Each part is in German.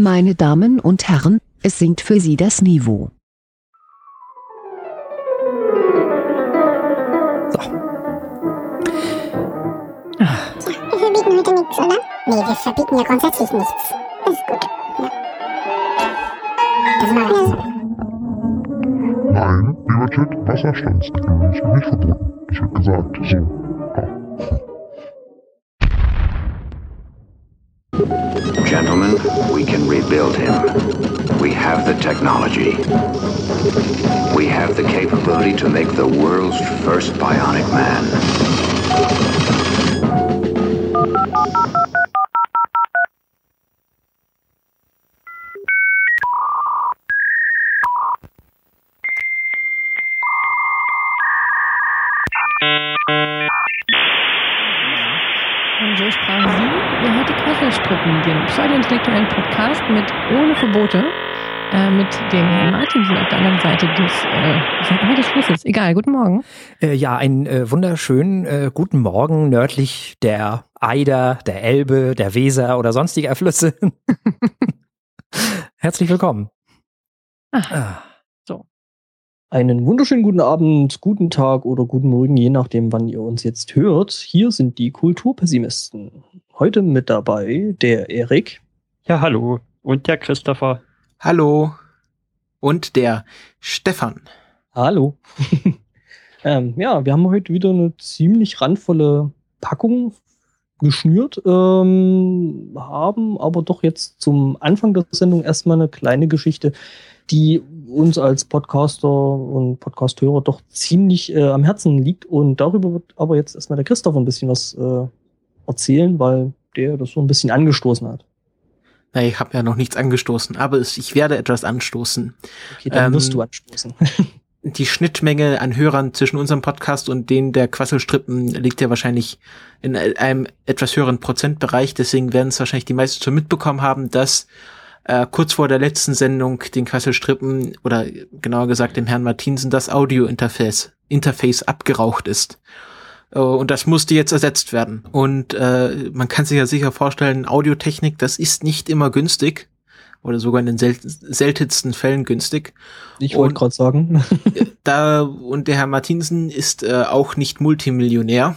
Meine Damen und Herren, es sinkt für Sie das Niveau. So. Wir verbieten heute nichts, oder? Nee, wir verbieten ja grundsätzlich nichts. Das ist gut. Ja. Das mache ich. Nein, lieber Chat, Wasserstandsdeckel ist nicht verboten. Das wird gesagt. So. Gentlemen, we can rebuild him. We have the technology. We have the capability to make the world's first bionic man. Und so sprachen Sie, ihr hört die Quasselstrippen, den pseudo-intellektuellen Podcast mit Ohne Verbote, mit dem Herrn Martinsen auf der anderen Seite des Flusses. Egal, guten Morgen. Ja, einen wunderschönen guten Morgen nördlich der Eider, der Elbe, der Weser oder sonstiger Flüsse. Herzlich willkommen. So. Einen wunderschönen guten Abend, guten Tag oder guten Morgen, je nachdem, wann ihr uns jetzt hört. Hier sind die Kulturpessimisten. Heute mit dabei der Erik. Ja, hallo. Und der Christopher. Hallo. Und der Stefan. Hallo. Ja, wir haben heute wieder eine ziemlich randvolle Packung geschnürt, haben aber doch jetzt zum Anfang der Sendung erstmal eine kleine Geschichte, die uns als Podcaster und Podcasthörer doch ziemlich am Herzen liegt. Und darüber wird aber jetzt erstmal der Christoph ein bisschen was erzählen, weil der das so ein bisschen angestoßen hat. Na, ich habe ja noch nichts angestoßen, aber ich werde etwas anstoßen. Okay, dann wirst du anstoßen. Die Schnittmenge an Hörern zwischen unserem Podcast und denen der Quasselstrippen liegt ja wahrscheinlich in einem etwas höheren Prozentbereich. Deswegen werden es wahrscheinlich die meisten schon mitbekommen haben, dass kurz vor der letzten Sendung den Quasselstrippen oder genauer gesagt dem Herrn Martinsen das Audio-Interface abgeraucht ist. Und das musste jetzt ersetzt werden. Und man kann sich ja sicher vorstellen, Audiotechnik, das ist nicht immer günstig oder sogar in den seltensten Fällen günstig. Ich wollte gerade sagen. Und der Herr Martinsen ist auch nicht Multimillionär.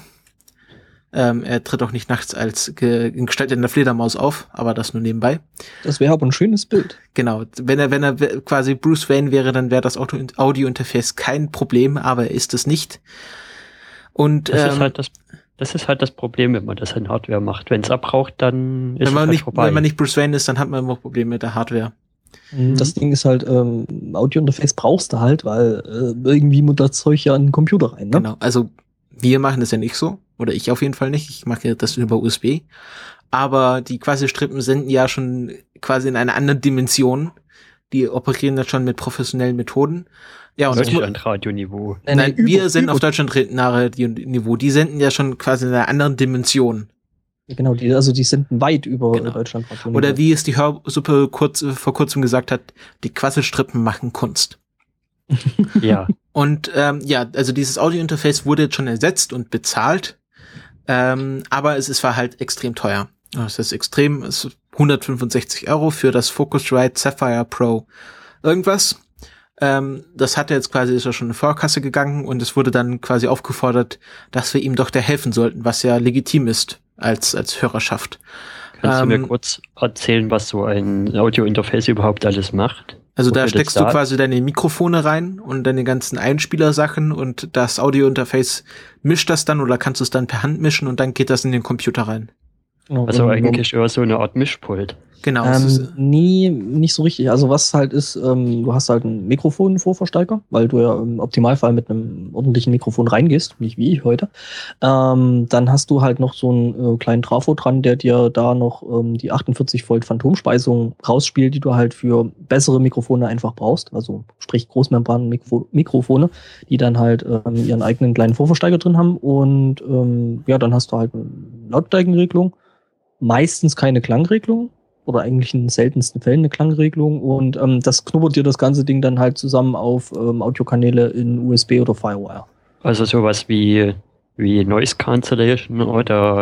Er tritt auch nicht nachts als in Gestalt einer Fledermaus auf, aber das nur nebenbei. Das wäre aber ein schönes Bild. Genau. Wenn er quasi Bruce Wayne wäre, dann wäre das Audio-Interface kein Problem, aber er ist es nicht. Und das ist halt das Problem, wenn man das in Hardware macht. Wenn es abraucht, dann ist es halt vorbei. Wenn man nicht Bruce Wayne ist, dann hat man immer Probleme mit der Hardware. Das Ding ist halt, Audio-Interface brauchst du halt, weil irgendwie muss das Zeug ja in den Computer rein, ne? Genau, also wir machen das ja nicht so. Oder ich auf jeden Fall nicht. Ich mache das über USB. Aber die Quasselstrippen senden ja schon quasi in einer anderen Dimension. Die operieren ja schon mit professionellen Methoden. Ja, und Deutschland-Radio-Niveau. Nein, wir senden auf Deutschland-Radio-Niveau. Die senden ja schon quasi in einer anderen Dimension. Genau, die senden weit über Deutschland-Radio-Niveau. Oder wie es die Hörsuppe vor kurzem gesagt hat, die Quasselstrippen machen Kunst. Ja. Und also dieses Audio-Interface wurde jetzt schon ersetzt und bezahlt. Aber es war halt extrem teuer. Es ist 165 € für das Focusrite Sapphire Pro irgendwas. Das hat jetzt quasi, ist ja schon in Vorkasse gegangen und es wurde dann quasi aufgefordert, dass wir ihm doch da helfen sollten, was ja legitim ist als Hörerschaft. Kannst du mir kurz erzählen, was so ein Audio-Interface überhaupt alles macht? Also da steckst du quasi deine Mikrofone rein und deine ganzen Einspielersachen und das Audio-Interface mischt das dann oder kannst du es dann per Hand mischen und dann geht das in den Computer rein. Also eigentlich eher so eine Art Mischpult. Genau. Nee, nicht so richtig. Also was halt ist, du hast halt einen Mikrofon-Vorverstärker, weil du ja im Optimalfall mit einem ordentlichen Mikrofon reingehst, nicht wie ich heute. Dann hast du halt noch so einen kleinen Trafo dran, der dir da noch die 48 Volt Phantomspeisung rausspielt, die du halt für bessere Mikrofone einfach brauchst. Also sprich Großmembran-Mikrofone, die dann halt ihren eigenen kleinen Vorverstärker drin haben. Und dann hast du halt eine Lautstärkenregelung, meistens keine Klangregelung. Oder eigentlich in den seltensten Fällen eine Klangregelung und das knubbert dir das ganze Ding dann halt zusammen auf Audiokanäle in USB oder Firewire. Also sowas wie Noise Cancellation oder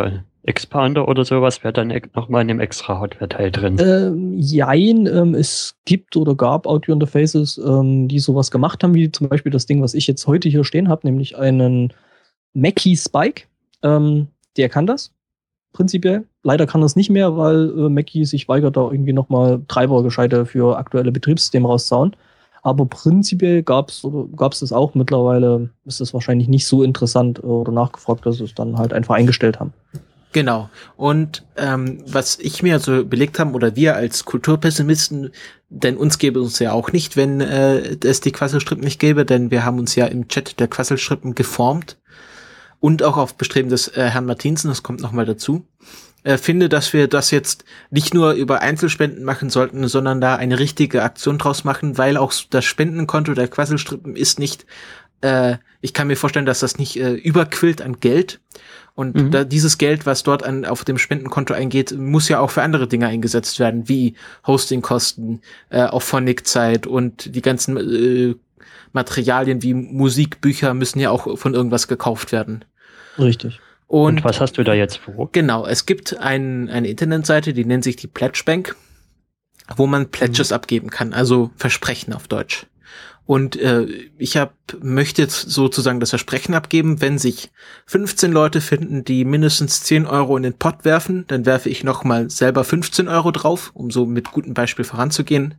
Expander oder sowas wäre dann nochmal in einem extra Hardware-Teil drin. Jein, es gibt oder gab Audio-Interfaces, die sowas gemacht haben, wie zum Beispiel das Ding, was ich jetzt heute hier stehen habe, nämlich einen Mackie Spike. Der kann das, prinzipiell. Leider kann das nicht mehr, weil Mackie sich weigert, da irgendwie nochmal Treibergescheite für aktuelle Betriebssysteme rauszuhauen. Aber prinzipiell gab's das auch. Mittlerweile ist es wahrscheinlich nicht so interessant oder nachgefragt, dass sie es dann halt einfach eingestellt haben. Genau. Und was ich mir so überlegt habe, oder wir als Kulturpessimisten, denn uns gäbe es ja auch nicht, wenn es die Quasselstrippen nicht gäbe, denn wir haben uns ja im Chat der Quasselstrippen geformt und auch auf Bestreben des Herrn Martinsen, das kommt nochmal dazu, finde, dass wir das jetzt nicht nur über Einzelspenden machen sollten, sondern da eine richtige Aktion draus machen, weil auch das Spendenkonto der Quasselstrippen ist nicht, ich kann mir vorstellen, dass das nicht überquillt an Geld. Und da dieses Geld, was dort auf dem Spendenkonto eingeht, muss ja auch für andere Dinge eingesetzt werden, wie Hostingkosten, Auphonic-Zeit und die ganzen Materialien wie Musik, Bücher müssen ja auch von irgendwas gekauft werden. Richtig. Und was hast du da jetzt vor? Genau, es gibt eine Internetseite, die nennt sich die Pledge Bank, wo man Pledges abgeben kann, also Versprechen auf Deutsch. Und ich möchte jetzt sozusagen das Versprechen abgeben, wenn sich 15 Leute finden, die mindestens 10 Euro in den Pot werfen, dann werfe ich nochmal selber 15 Euro drauf, um so mit gutem Beispiel voranzugehen.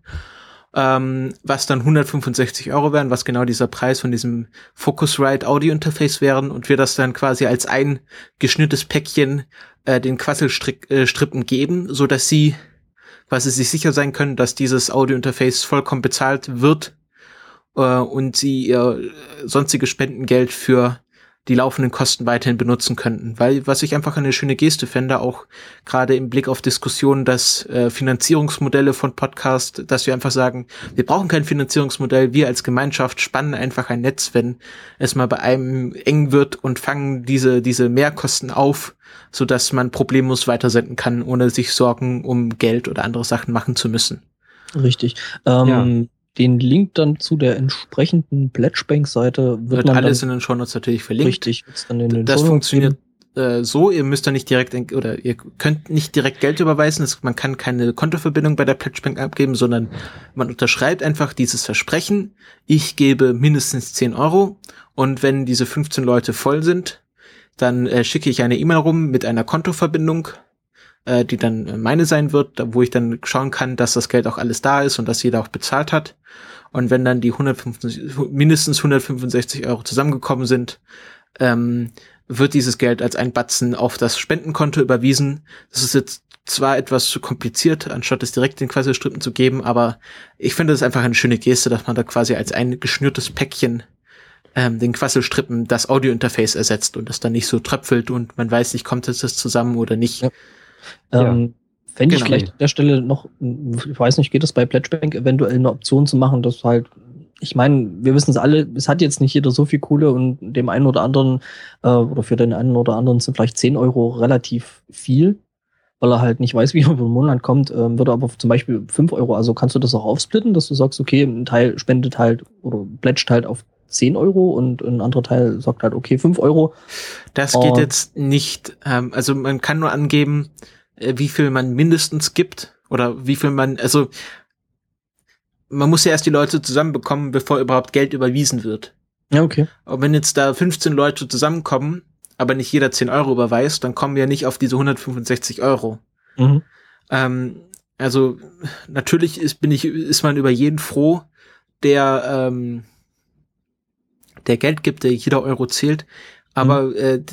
Was dann 165 Euro wären, was genau dieser Preis von diesem Focusrite Audio Interface wären und wir das dann quasi als ein geschnürtes Päckchen den Quasselstrippen geben, so dass sie quasi sich sicher sein können, dass dieses Audio Interface vollkommen bezahlt wird und sie ihr sonstige Spendengeld für die laufenden Kosten weiterhin benutzen könnten. Weil, was ich einfach eine schöne Geste fände, auch gerade im Blick auf Diskussionen, dass Finanzierungsmodelle von Podcast, dass wir einfach sagen, wir brauchen kein Finanzierungsmodell, wir als Gemeinschaft spannen einfach ein Netz, wenn es mal bei einem eng wird und fangen diese Mehrkosten auf, sodass man problemlos weitersenden kann, ohne sich Sorgen um Geld oder andere Sachen machen zu müssen. Richtig. Den Link dann zu der entsprechenden Pledgebank-Seite wird man alles in den Shownotes natürlich verlinkt. Richtig. Dann in den das Shownotes funktioniert so, ihr müsst da nicht direkt, ihr könnt nicht direkt Geld überweisen, man kann keine Kontoverbindung bei der Pledgebank abgeben, sondern man unterschreibt einfach dieses Versprechen, ich gebe mindestens 10 Euro und wenn diese 15 Leute voll sind, dann schicke ich eine E-Mail rum mit einer Kontoverbindung, die dann meine sein wird, wo ich dann schauen kann, dass das Geld auch alles da ist und dass jeder auch bezahlt hat. Und wenn dann die mindestens 165 Euro zusammengekommen sind, wird dieses Geld als ein Batzen auf das Spendenkonto überwiesen. Das ist jetzt zwar etwas zu kompliziert, anstatt es direkt den Quasselstrippen zu geben, aber ich finde das einfach eine schöne Geste, dass man da quasi als ein geschnürtes Päckchen den Quasselstrippen das Audio-Interface ersetzt und das dann nicht so tröpfelt und man weiß nicht, kommt das zusammen oder nicht. Ja. Wenn ich vielleicht an der Stelle noch, ich weiß nicht, geht es bei Pledgebank eventuell eine Option zu machen, dass halt, ich meine, wir wissen es alle, es hat jetzt nicht jeder so viel Kohle und dem einen oder anderen oder für den einen oder anderen sind vielleicht 10 Euro relativ viel, weil er halt nicht weiß, wie er über den Monat kommt, würde aber zum Beispiel 5 Euro, also kannst du das auch aufsplitten, dass du sagst, okay, ein Teil spendet halt oder pledgt halt auf 10 Euro und ein anderer Teil sagt halt, okay, 5 Euro. Das geht jetzt nicht, also man kann nur angeben, wie viel man mindestens gibt oder wie viel man muss ja erst die Leute zusammenbekommen, bevor überhaupt Geld überwiesen wird. Ja, okay. Und wenn jetzt da 15 Leute zusammenkommen, aber nicht jeder 10 Euro überweist, dann kommen wir nicht auf diese 165 Euro. Mhm. Also natürlich ist man über jeden froh, der Geld gibt, der jeder Euro zählt. Aber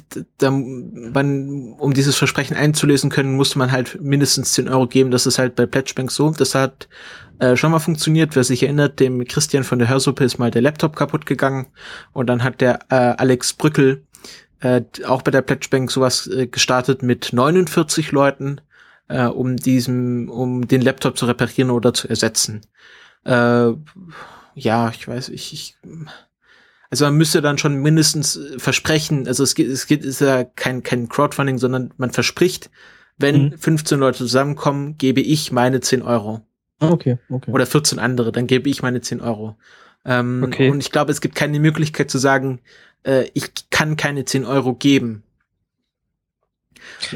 um dieses Versprechen einzulösen können, musste man halt mindestens 10 Euro geben. Das ist halt bei Pledgebank so. Das hat schon mal funktioniert. Wer sich erinnert, dem Christian von der Hörsuppe ist mal der Laptop kaputt gegangen. Und dann hat der Alex Brückel auch bei der Pledgebank sowas gestartet mit 49 Leuten, um den Laptop zu reparieren oder zu ersetzen. Ja, ich weiß, also man müsste dann schon mindestens versprechen, also es ist ja kein Crowdfunding, sondern man verspricht, wenn 15 Leute zusammenkommen, gebe ich meine 10 Euro. Okay. Oder 14 andere, dann gebe ich meine 10 Euro. Okay. Und ich glaube, es gibt keine Möglichkeit zu sagen, ich kann keine 10 Euro geben.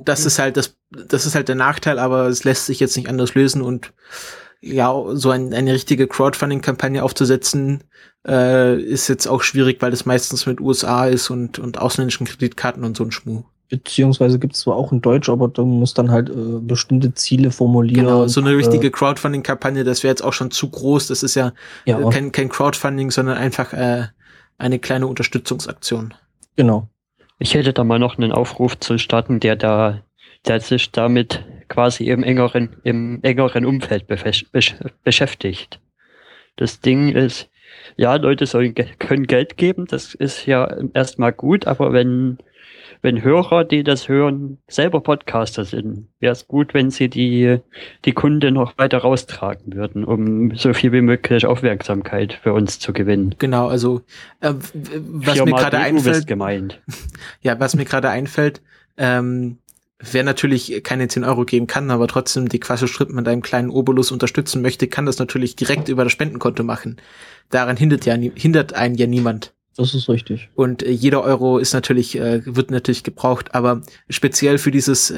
das ist halt der Nachteil, aber es lässt sich jetzt nicht anders lösen und ja, so eine richtige Crowdfunding-Kampagne aufzusetzen, ist jetzt auch schwierig, weil das meistens mit USA ist und ausländischen Kreditkarten und so ein Schmuh. Beziehungsweise gibt es zwar auch in Deutsch, aber du musst dann halt bestimmte Ziele formulieren. Genau, so eine richtige Crowdfunding-Kampagne, das wäre jetzt auch schon zu groß. Das ist ja kein Crowdfunding, sondern einfach eine kleine Unterstützungsaktion. Genau. Ich hätte da mal noch einen Aufruf zu starten, der sich damit quasi im engeren Umfeld beschäftigt. Das Ding ist, ja, Leute können Geld geben, das ist ja erstmal gut, aber wenn Hörer, die das hören, selber Podcaster sind, wäre es gut, wenn sie die Kunde noch weiter raustragen würden, um so viel wie möglich Aufmerksamkeit für uns zu gewinnen. Genau, also was mir gerade einfällt, was mir gerade einfällt, wer natürlich keine 10 Euro geben kann, aber trotzdem die Quasselstrippen mit einem kleinen Obolus unterstützen möchte, kann das natürlich direkt über das Spendenkonto machen. Daran hindert einen ja niemand. Das ist richtig. Und jeder Euro ist natürlich, wird natürlich gebraucht, aber speziell für dieses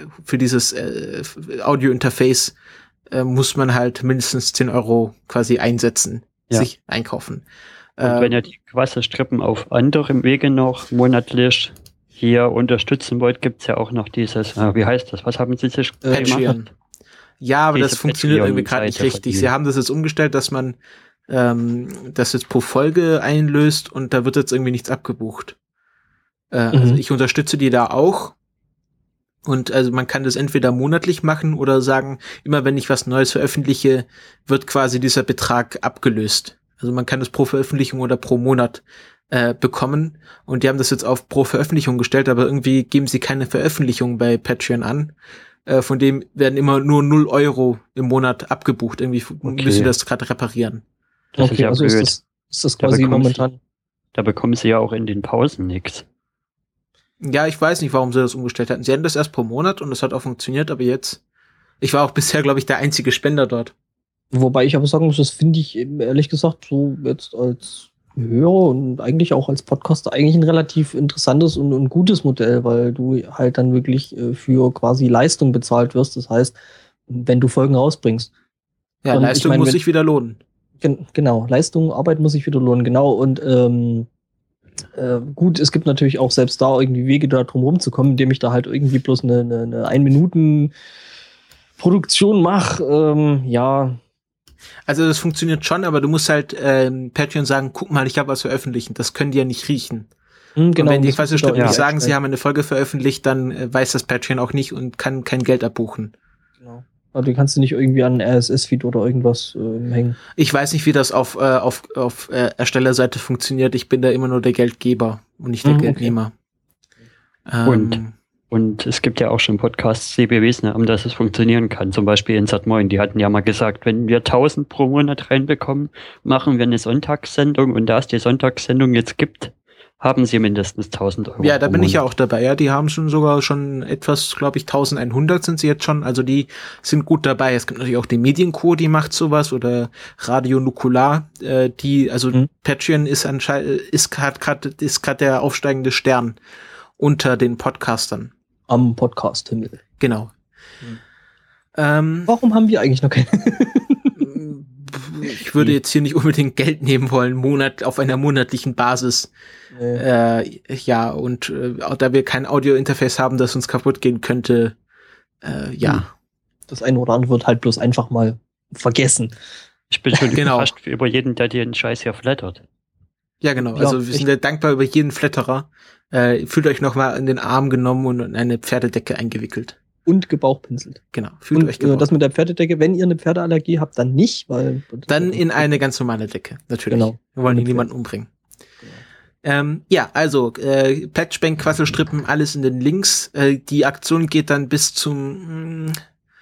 Audio-Interface muss man halt mindestens 10 Euro quasi einsetzen, sich einkaufen. Und wenn ihr die Quasselstrippen auf anderem Wege noch monatlich hier unterstützen wollt, gibt's ja auch noch dieses, wie heißt das? Was haben Sie sich gemacht? Ja, aber das funktioniert irgendwie gerade nicht richtig. Sie haben das jetzt umgestellt, dass man das jetzt pro Folge einlöst und da wird jetzt irgendwie nichts abgebucht. Also ich unterstütze die da auch. Und also man kann das entweder monatlich machen oder sagen, immer wenn ich was Neues veröffentliche, wird quasi dieser Betrag abgelöst. Also man kann das pro Veröffentlichung oder pro Monat bekommen. Und die haben das jetzt auf pro Veröffentlichung gestellt, aber irgendwie geben sie keine Veröffentlichung bei Patreon an. Von dem werden immer nur 0 Euro im Monat abgebucht. Irgendwie müssen sie das gerade reparieren. Das ist ja also blöd. Ist das quasi momentan? Da bekommen sie ja auch in den Pausen nichts. Ja, ich weiß nicht, warum sie das umgestellt hatten. Sie hatten das erst pro Monat und das hat auch funktioniert, aber jetzt, ich war auch bisher, glaube ich, der einzige Spender dort. Wobei ich aber sagen muss, das finde ich ehrlich gesagt so jetzt als Hörer und eigentlich auch als Podcaster eigentlich ein relativ interessantes und gutes Modell, weil du halt dann wirklich für quasi Leistung bezahlt wirst. Das heißt, wenn du Folgen rausbringst. Ja, und Leistung muss sich wieder lohnen. Genau, Leistung, Arbeit muss sich wieder lohnen, genau. Und gut, es gibt natürlich auch selbst da irgendwie Wege, da drum rumzukommen, indem ich da halt irgendwie bloß eine 1-Minuten-Produktion mache. Ja. Also das funktioniert schon, aber du musst halt Patreon sagen, guck mal, ich habe was veröffentlicht. Das können die ja nicht riechen. Genau, und wenn die Quasselstrippen nicht sagen, sie haben eine Folge veröffentlicht, dann weiß das Patreon auch nicht und kann kein Geld abbuchen. Genau. Also die kannst du nicht irgendwie an RSS-Feed oder irgendwas hängen. Ich weiß nicht, wie das auf Erstellerseite funktioniert. Ich bin da immer nur der Geldgeber und nicht der Geldnehmer. Und es gibt ja auch schon Podcasts, die bewiesen haben, dass es funktionieren kann. Zum Beispiel in Sat.Moin. Die hatten ja mal gesagt, wenn wir 1000 pro Monat reinbekommen, machen wir eine Sonntagssendung. Und da es die Sonntagssendung jetzt gibt, haben sie mindestens 1000 Euro. Ja, da bin ich ja auch dabei. Ja, die haben sogar schon etwas, glaube ich, 1100 sind sie jetzt schon. Also die sind gut dabei. Es gibt natürlich auch die Medienco, die macht sowas, oder Radio Nukular, Patreon ist gerade der aufsteigende Stern unter den Podcastern. Am Podcast-Himmel. Genau. Warum haben wir eigentlich noch keine? Ich würde jetzt hier nicht unbedingt Geld nehmen wollen, auf einer monatlichen Basis. Da wir kein Audio-Interface haben, das uns kaputt gehen könnte, Das eine oder andere wird halt bloß einfach mal vergessen. Ich bin schon überrascht über jeden, der dir den Scheiß hier flattert. Ja, genau. Also wir sind ja dankbar über jeden Flatterer. Fühlt euch nochmal in den Arm genommen und in eine Pferdedecke eingewickelt. Und gebauchpinselt. Genau. Fühlt euch gebauchpinselt. Das mit der Pferdedecke, wenn ihr eine Pferdeallergie habt, dann nicht, weil... Dann in eine ganz normale Decke, natürlich. Genau. Wir wollen niemanden umbringen. Genau. Patchbank, Quasselstrippen, alles in den Links. Die Aktion geht dann bis zum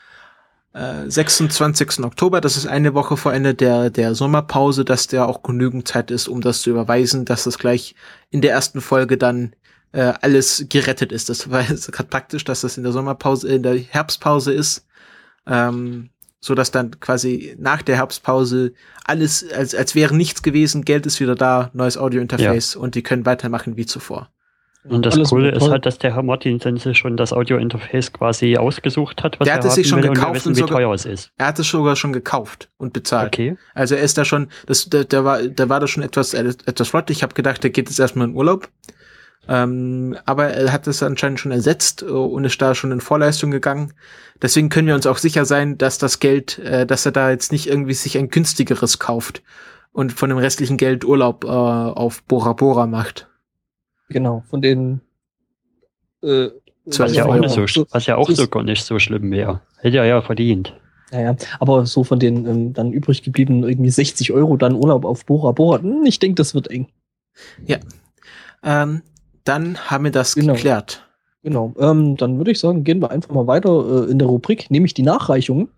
26. Oktober. Das ist eine Woche vor Ende der Sommerpause, dass der auch genügend Zeit ist, um das zu überweisen, dass das gleich in der ersten Folge dann alles gerettet ist. Das war jetzt gerade praktisch, dass das in der Herbstpause ist, so dass dann quasi nach der Herbstpause alles, als wäre nichts gewesen, Geld ist wieder da, neues Audio-Interface und die können weitermachen wie zuvor. Und das Alles Coole toll. ist halt, dass der Herr Martinsen sich schon das Audio-Interface quasi ausgesucht hat, was Der hat es sich haben schon will, und wir gekauft wissen, und wie sogar- teuer es ist. Er hat es sogar schon gekauft und bezahlt. Okay. Also er ist da schon, der war da schon etwas flott. Ich habe gedacht, der geht jetzt erstmal in Urlaub. Aber er hat es anscheinend schon ersetzt und ist da schon in Vorleistung gegangen. Deswegen können wir uns auch sicher sein, dass das Geld, dass er da jetzt nicht irgendwie sich ein günstigeres kauft und von dem restlichen Geld Urlaub auf Bora Bora macht. Genau, von den Was ja auch gar nicht so schlimm wäre. Hätte er ja verdient. Naja, aber so von den dann übrig gebliebenen irgendwie 60 € dann Urlaub auf Bora Bora, ich denke, das wird eng. Ja. Dann haben wir das Genau. geklärt. Genau, dann würde ich sagen, gehen wir einfach mal weiter in der Rubrik, nämlich die Nachreichungen.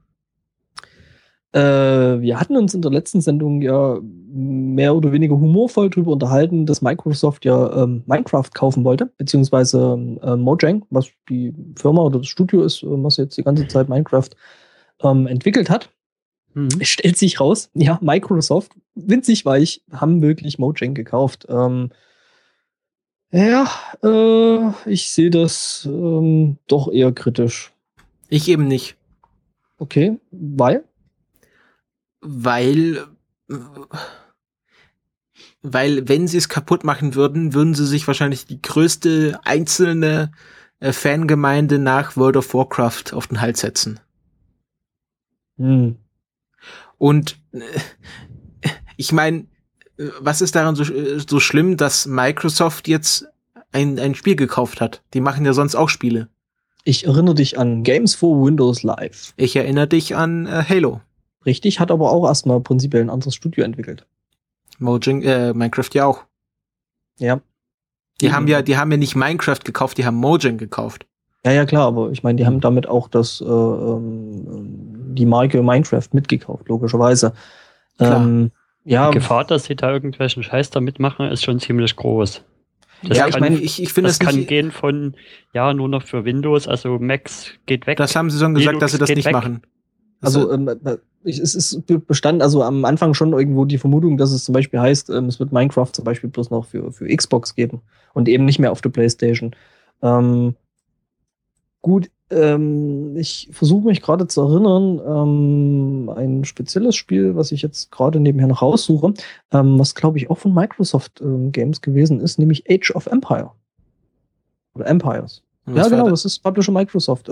Wir hatten uns in der letzten Sendung ja mehr oder weniger humorvoll darüber unterhalten, dass Microsoft ja Minecraft kaufen wollte, beziehungsweise Mojang, was die Firma oder das Studio ist, was jetzt die ganze Zeit Minecraft entwickelt hat. Es stellt sich raus, ja, Microsoft, winzig weich, haben wirklich Mojang gekauft. Ich sehe das doch eher kritisch. Ich eben nicht. Okay, weil? Weil wenn sie es kaputt machen würden sie sich wahrscheinlich die größte einzelne Fangemeinde nach World of Warcraft auf den Hals setzen. Und ich meine, was ist daran so schlimm, dass Microsoft jetzt ein Spiel gekauft hat? Die machen ja sonst auch Spiele. Ich erinnere dich an Games for Windows Live. Ich erinnere dich an Halo. Richtig, hat aber auch erstmal prinzipiell ein anderes Studio entwickelt. Minecraft ja auch. Ja. Die haben ja nicht Minecraft gekauft, die haben Mojang gekauft. Ja, klar, aber ich meine, die haben damit auch die Marke Minecraft mitgekauft, logischerweise. Klar. Ja, Die Gefahr, dass sie da irgendwelchen Scheiß damit machen, ist schon ziemlich groß. Das Ja, kann, ich meine, ich finde das es kann nicht. gehen von, ja, nur noch für Windows, also Macs geht weg. Das haben sie schon gesagt, Linux dass sie das geht nicht weg. machen. also es bestand also am Anfang schon irgendwo die Vermutung, dass es zum Beispiel heißt, es wird Minecraft zum Beispiel bloß noch für Xbox geben und eben nicht mehr auf der PlayStation. Ich versuche mich gerade zu erinnern, ein spezielles Spiel, was ich jetzt gerade nebenher noch raussuche, was glaube ich auch von Microsoft Games gewesen ist, nämlich Age of Empire. Oder Empires. Und Ja, was war genau, das? das ist Publisher Microsoft.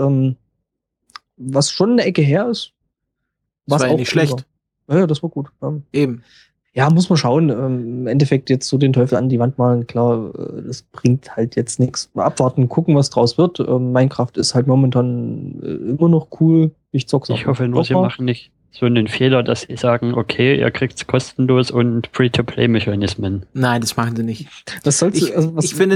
Was schon eine Ecke her ist. Das war ja auch nicht cool schlecht. war. Ja, das war gut. Eben. Ja, muss man schauen. Im Endeffekt jetzt so den Teufel an die Wand malen, klar, das bringt halt jetzt nichts. Mal abwarten, gucken, was draus wird. Minecraft ist halt momentan immer noch cool. Ich zock's auch. Ich hoffe nur, sie noch. machen nicht so einen Fehler, dass sie sagen, okay, ihr kriegt's kostenlos und Free-to-Play-Mechanismen. Nein, das machen sie nicht. Das sollte, Ich finde,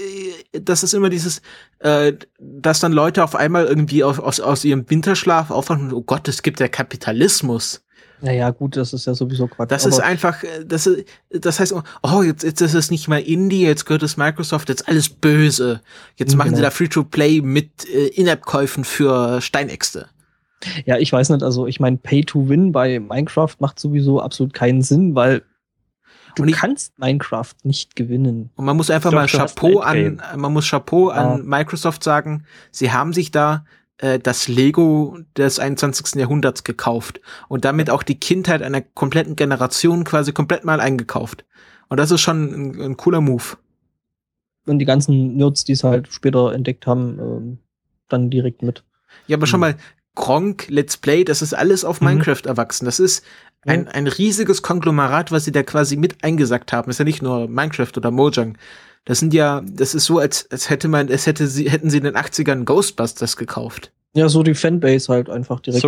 das ist immer dieses, dass dann Leute auf einmal irgendwie aus ihrem Winterschlaf aufwachen und, oh Gott, es gibt ja Kapitalismus. Naja, gut, das ist ja sowieso Quatsch. Das ist einfach, das heißt, oh, jetzt ist es nicht mal Indie, jetzt gehört es Microsoft, jetzt alles böse. Jetzt machen sie da Free-to-Play mit In-App-Käufen für Steinäxte. Ja, ich weiß nicht, also ich meine, Pay-to-Win bei Minecraft macht sowieso absolut keinen Sinn, weil du kannst Minecraft nicht gewinnen. Und man muss einfach Doch, mal du hast Chapeau an Microsoft sagen, sie haben sich da das Lego des 21. Jahrhunderts gekauft und damit auch die Kindheit einer kompletten Generation quasi komplett mal eingekauft. Und das ist schon ein cooler Move. Und die ganzen Nerds, die es halt später entdeckt haben, dann direkt mit. Ja, aber schon mal Gronk, Let's Play, das ist alles auf Minecraft erwachsen. Das ist ein riesiges Konglomerat, was sie da quasi mit eingesackt haben. Ist ja nicht nur Minecraft oder Mojang. Das ist so, als hätten sie in den 80ern Ghostbusters gekauft. Ja, so die Fanbase halt einfach direkt.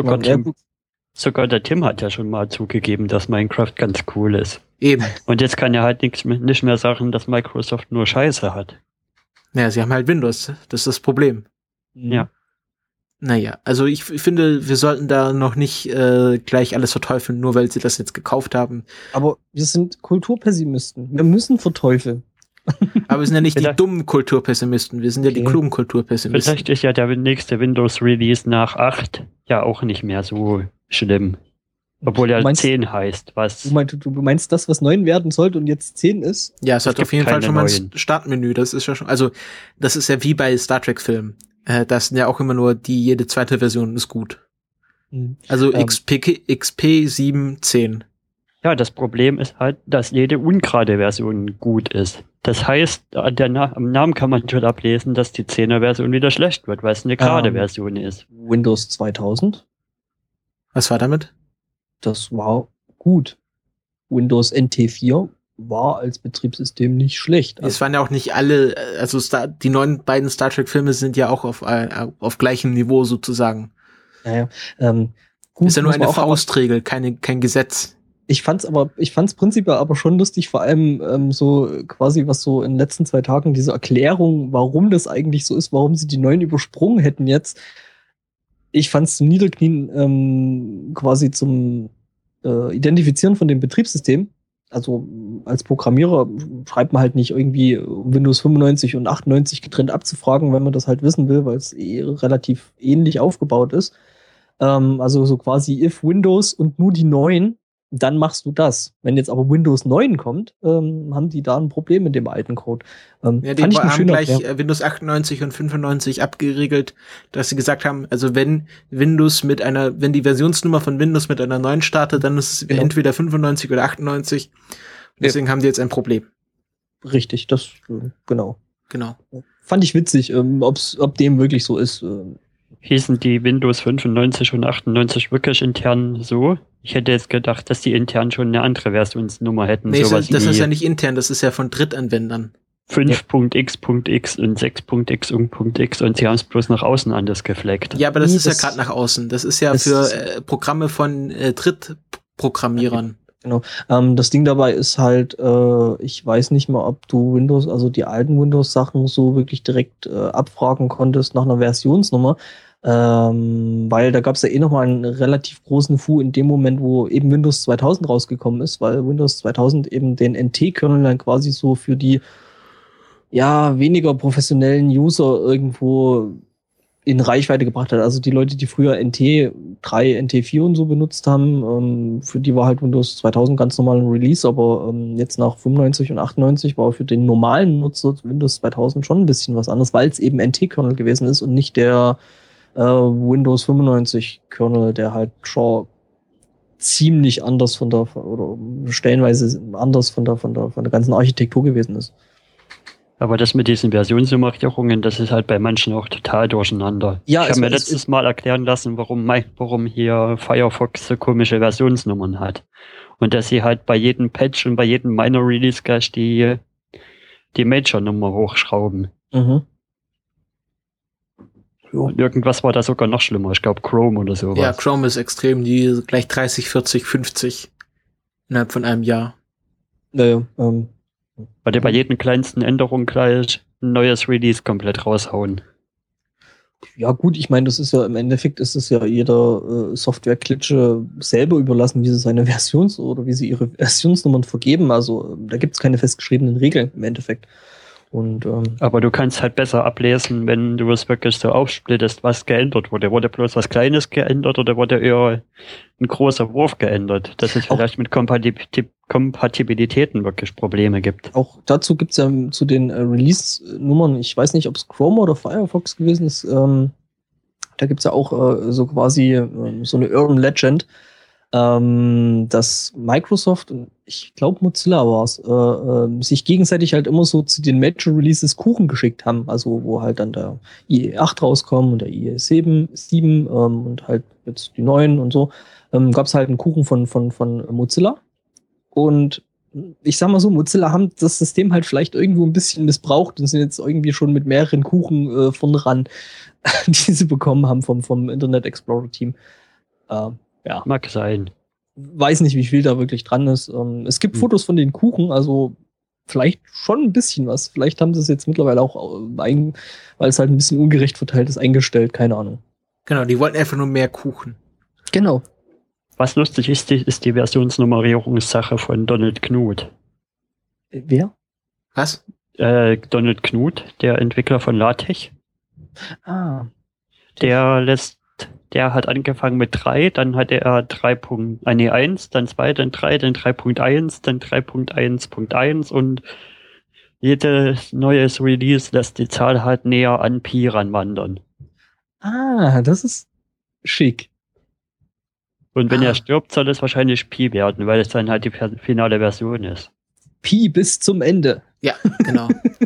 Sogar der Tim hat ja schon mal zugegeben, dass Minecraft ganz cool ist. Eben. Und jetzt kann er halt nicht mehr sagen, dass Microsoft nur Scheiße hat. Naja, sie haben halt Windows. Das ist das Problem. Ja. Naja, also ich finde, wir sollten da noch nicht gleich alles verteufeln, nur weil sie das jetzt gekauft haben. Aber wir sind Kulturpessimisten. Wir müssen verteufeln. Aber wir sind ja nicht die dummen Kulturpessimisten, wir sind ja die klugen Kulturpessimisten. Vielleicht ist ja der nächste Windows-Release nach 8 ja auch nicht mehr so schlimm. Obwohl Du er meinst- 10 heißt, was Du meinst das, was 9 werden sollte und jetzt 10 ist? Ja, es hat gibt auf jeden Fall keine schon mal neuen. ein Startmenü. Das ist ja schon, also das ist ja wie bei Star Trek-Filmen. Das sind ja auch immer nur jede zweite Version ist gut. Also XP 7, 10. Ja, das Problem ist halt, dass jede ungerade Version gut ist. Das heißt, am Namen kann man schon ablesen, dass die 10er-Version wieder schlecht wird, weil es eine gerade Version ist. Windows 2000, Was war damit? das war gut. Windows NT4 war als Betriebssystem nicht schlecht. Es waren ja auch nicht alle, also die neuen beiden Star Trek-Filme sind ja auch auf gleichem Niveau sozusagen. Naja, gut, Ist ja nur muss man eine auch- Faustregel, kein Gesetz. Ich fand's prinzipiell aber schon lustig, vor allem so quasi, was so in den letzten 2 Tagen diese Erklärung, warum das eigentlich so ist, warum sie die 9 übersprungen hätten jetzt. Ich fand's zum Niederknien quasi zum Identifizieren von dem Betriebssystem. Also als Programmierer schreibt man halt nicht irgendwie Windows 95 und 98 getrennt abzufragen, wenn man das halt wissen will, weil es relativ ähnlich aufgebaut ist. Also so quasi if Windows und nur die 9, dann machst du das. Wenn jetzt aber Windows 9 kommt, haben die da ein Problem mit dem alten Code. Ja, die Fand ich eine haben schöne gleich Erklärung. Windows 98 und 95 abgeregelt, dass sie gesagt haben, also wenn die Versionsnummer von Windows mit einer 9 startet, dann ist es Genau. entweder 95 oder 98. Deswegen haben die jetzt ein Problem. Richtig, das genau. Genau. Fand ich witzig, ob dem wirklich so ist. Hießen die Windows 95 und 98 wirklich intern so? Ich hätte jetzt gedacht, dass die intern schon eine andere Versionsnummer hätten. Nee, sowas das wie ist ja nicht intern, das ist ja von Drittanwendern. 5.x.x und 6.x und .x und sie haben es bloß nach außen anders gefleckt. Ja, aber das Nee, ist ja das- gerade nach außen. Das ist ja das- für Programme von Drittprogrammierern. Das Ding dabei ist halt, ich weiß nicht mal, ob du Windows, also die alten Windows-Sachen so wirklich direkt abfragen konntest nach einer Versionsnummer. Weil da gab es ja eh nochmal einen relativ großen Fu in dem Moment, wo eben Windows 2000 rausgekommen ist, weil Windows 2000 eben den NT-Kernel dann quasi so für die weniger professionellen User irgendwo in Reichweite gebracht hat. Also die Leute, die früher NT3, NT4 und so benutzt haben, für die war halt Windows 2000 ganz normal ein Release, aber jetzt nach 95 und 98 war für den normalen Nutzer Windows 2000 schon ein bisschen was anderes, weil es eben NT-Kernel gewesen ist und nicht der Windows 95 Kernel, der halt schon ziemlich anders oder stellenweise anders von der ganzen Architektur gewesen ist. Aber das mit diesen Versionsnummerierungen, das ist halt bei manchen auch total durcheinander. Ja, ich habe mir letztes Mal erklären lassen, warum hier Firefox so komische Versionsnummern hat. Und dass sie halt bei jedem Patch und bei jedem Minor Release gleich die Major-Nummer hochschrauben. Mhm. Und irgendwas war da sogar noch schlimmer. Ich glaube Chrome oder sowas. Ja, Chrome ist extrem, die gleich 30, 40, 50 innerhalb von einem Jahr. Naja, Weil die bei jedem kleinsten Änderung gleich ein neues Release komplett raushauen. ja gut, ich meine, das ist ja im Endeffekt ist es ja jeder Software-Klitsche selber überlassen, wie sie seine wie sie ihre Versionsnummern vergeben. Also da gibt es keine festgeschriebenen Regeln im Endeffekt. Und Aber du kannst halt besser ablesen, wenn du es wirklich so aufsplittest, was geändert wurde. Wurde bloß was Kleines geändert oder wurde eher ein großer Wurf geändert? Dass es vielleicht mit Kompatibilitäten wirklich Probleme gibt. auch dazu gibt es ja zu den Release-Nummern, ich weiß nicht, ob es Chrome oder Firefox gewesen ist, da gibt es ja auch so quasi so eine Urban Legend, dass Microsoft und ich glaube Mozilla war es, sich gegenseitig halt immer so zu den Major Releases Kuchen geschickt haben, also wo halt dann der IE 8 rauskommt und der IE 7 und halt jetzt die neuen und so, gab es halt einen Kuchen von Mozilla und ich sag mal so, Mozilla haben das System halt vielleicht irgendwo ein bisschen missbraucht und sind jetzt irgendwie schon mit mehreren Kuchen von ran, die sie bekommen haben vom Internet Explorer Team. Ja. Mag sein. Weiß nicht, wie viel da wirklich dran ist. Es gibt Fotos von den Kuchen, also vielleicht schon ein bisschen was. Vielleicht haben sie es jetzt mittlerweile auch, weil es halt ein bisschen ungerecht verteilt ist, eingestellt. Keine Ahnung. Genau, die wollten einfach nur mehr Kuchen. Genau. Was lustig ist die Versionsnummerierungssache von Donald Knuth. Wer? Was? Donald Knuth, der Entwickler von LaTeX, Ah. der lässt der hat angefangen mit 3, dann hatte er 1, dann 2, dann 3, dann 3.1, dann 3.1.1 und jedes neues Release lässt die Zahl halt näher an Pi ranwandern. Ah, das ist schick. Und wenn er stirbt, soll es wahrscheinlich Pi werden, weil es dann halt die finale Version ist. Pi bis zum Ende. Ja, genau.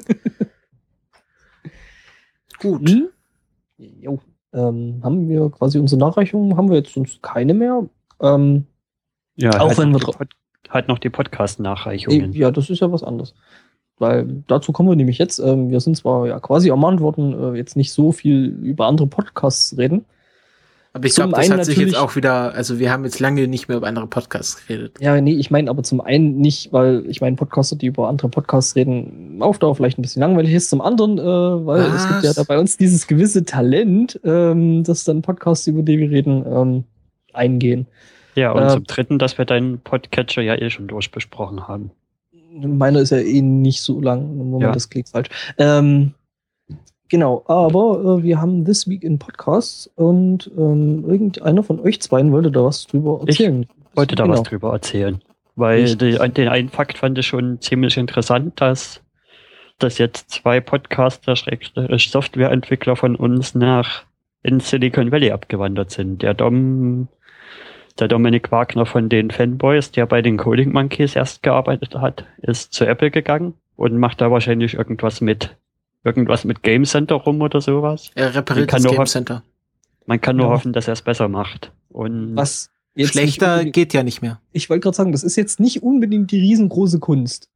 Gut. Jo. Haben wir quasi unsere Nachreichungen, haben wir jetzt sonst keine mehr. Ja, auch wenn wir halt noch die Podcast-Nachreichungen. Ja, das ist ja was anderes. Weil dazu kommen wir nämlich jetzt. Wir sind zwar ja quasi ermahnt worden, jetzt nicht so viel über andere Podcasts reden. Aber ich glaube, das hat sich jetzt auch wieder, also wir haben jetzt lange nicht mehr über andere Podcasts geredet. Ja, nee, ich meine aber zum einen nicht, weil ich meine, Podcaster, die über andere Podcasts reden, auf Dauer vielleicht ein bisschen langweilig ist. Zum anderen, weil es gibt ja da bei uns dieses gewisse Talent, dass dann Podcasts, über die wir reden, eingehen. Ja, und zum Dritten, dass wir deinen Podcatcher ja eh schon durchbesprochen haben. Meiner ist ja eh nicht so lang. Moment, das klingt falsch. Genau, aber wir haben This Week in Podcasts und irgendeiner von euch beiden wollte da was drüber erzählen. Ich wollte da was drüber erzählen, weil den einen Fakt fand ich schon ziemlich interessant, dass jetzt 2 Podcaster, Softwareentwickler von uns in Silicon Valley abgewandert sind. Der Dominik Wagner von den Fanboys, der bei den Coding Monkeys erst gearbeitet hat, ist zu Apple gegangen und macht da wahrscheinlich irgendwas mit Game Center rum oder sowas. Er repariert das Game Center. Man kann nur hoffen, dass er es besser macht. Und was jetzt schlechter geht ja nicht mehr. Ich wollte gerade sagen, das ist jetzt nicht unbedingt die riesengroße Kunst.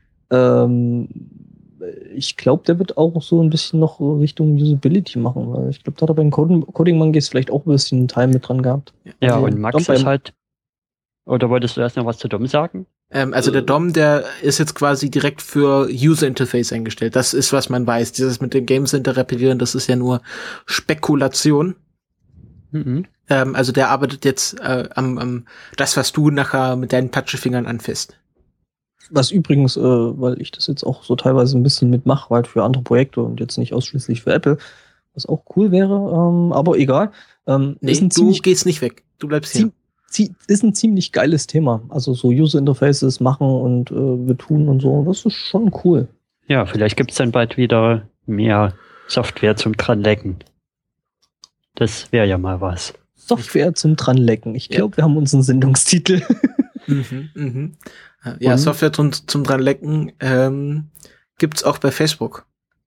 Ich glaube, der wird auch so ein bisschen noch Richtung Usability machen, weil ich glaube, da hat er bei den Coding Monkeys vielleicht auch ein bisschen Time mit dran gehabt. Ja, also, und Max ist halt. Oder wolltest du erst noch was zu Dom sagen? Also der Dom, der ist jetzt quasi direkt für User Interface eingestellt. Das ist, was man weiß. Dieses mit dem Game Center reparieren, das ist ja nur Spekulation. Mhm. Also der arbeitet jetzt am das, was du nachher mit deinen Patschefingern anfasst. Was übrigens, weil ich das jetzt auch so teilweise ein bisschen mitmache, halt für andere Projekte und jetzt nicht ausschließlich für Apple, was auch cool wäre, aber egal. Nee, du gehst nicht weg. Du bleibst hier. Ist ein ziemlich geiles Thema. Also so User Interfaces machen und wir tun und so. Das ist schon cool. Ja, vielleicht gibt's dann bald wieder mehr Software zum Dranlecken. Das wäre ja mal was. Software zum Dranlecken. Ich glaube, wir haben unseren Sendungstitel. Ja, Software zum Dranlecken gibt's auch bei Facebook.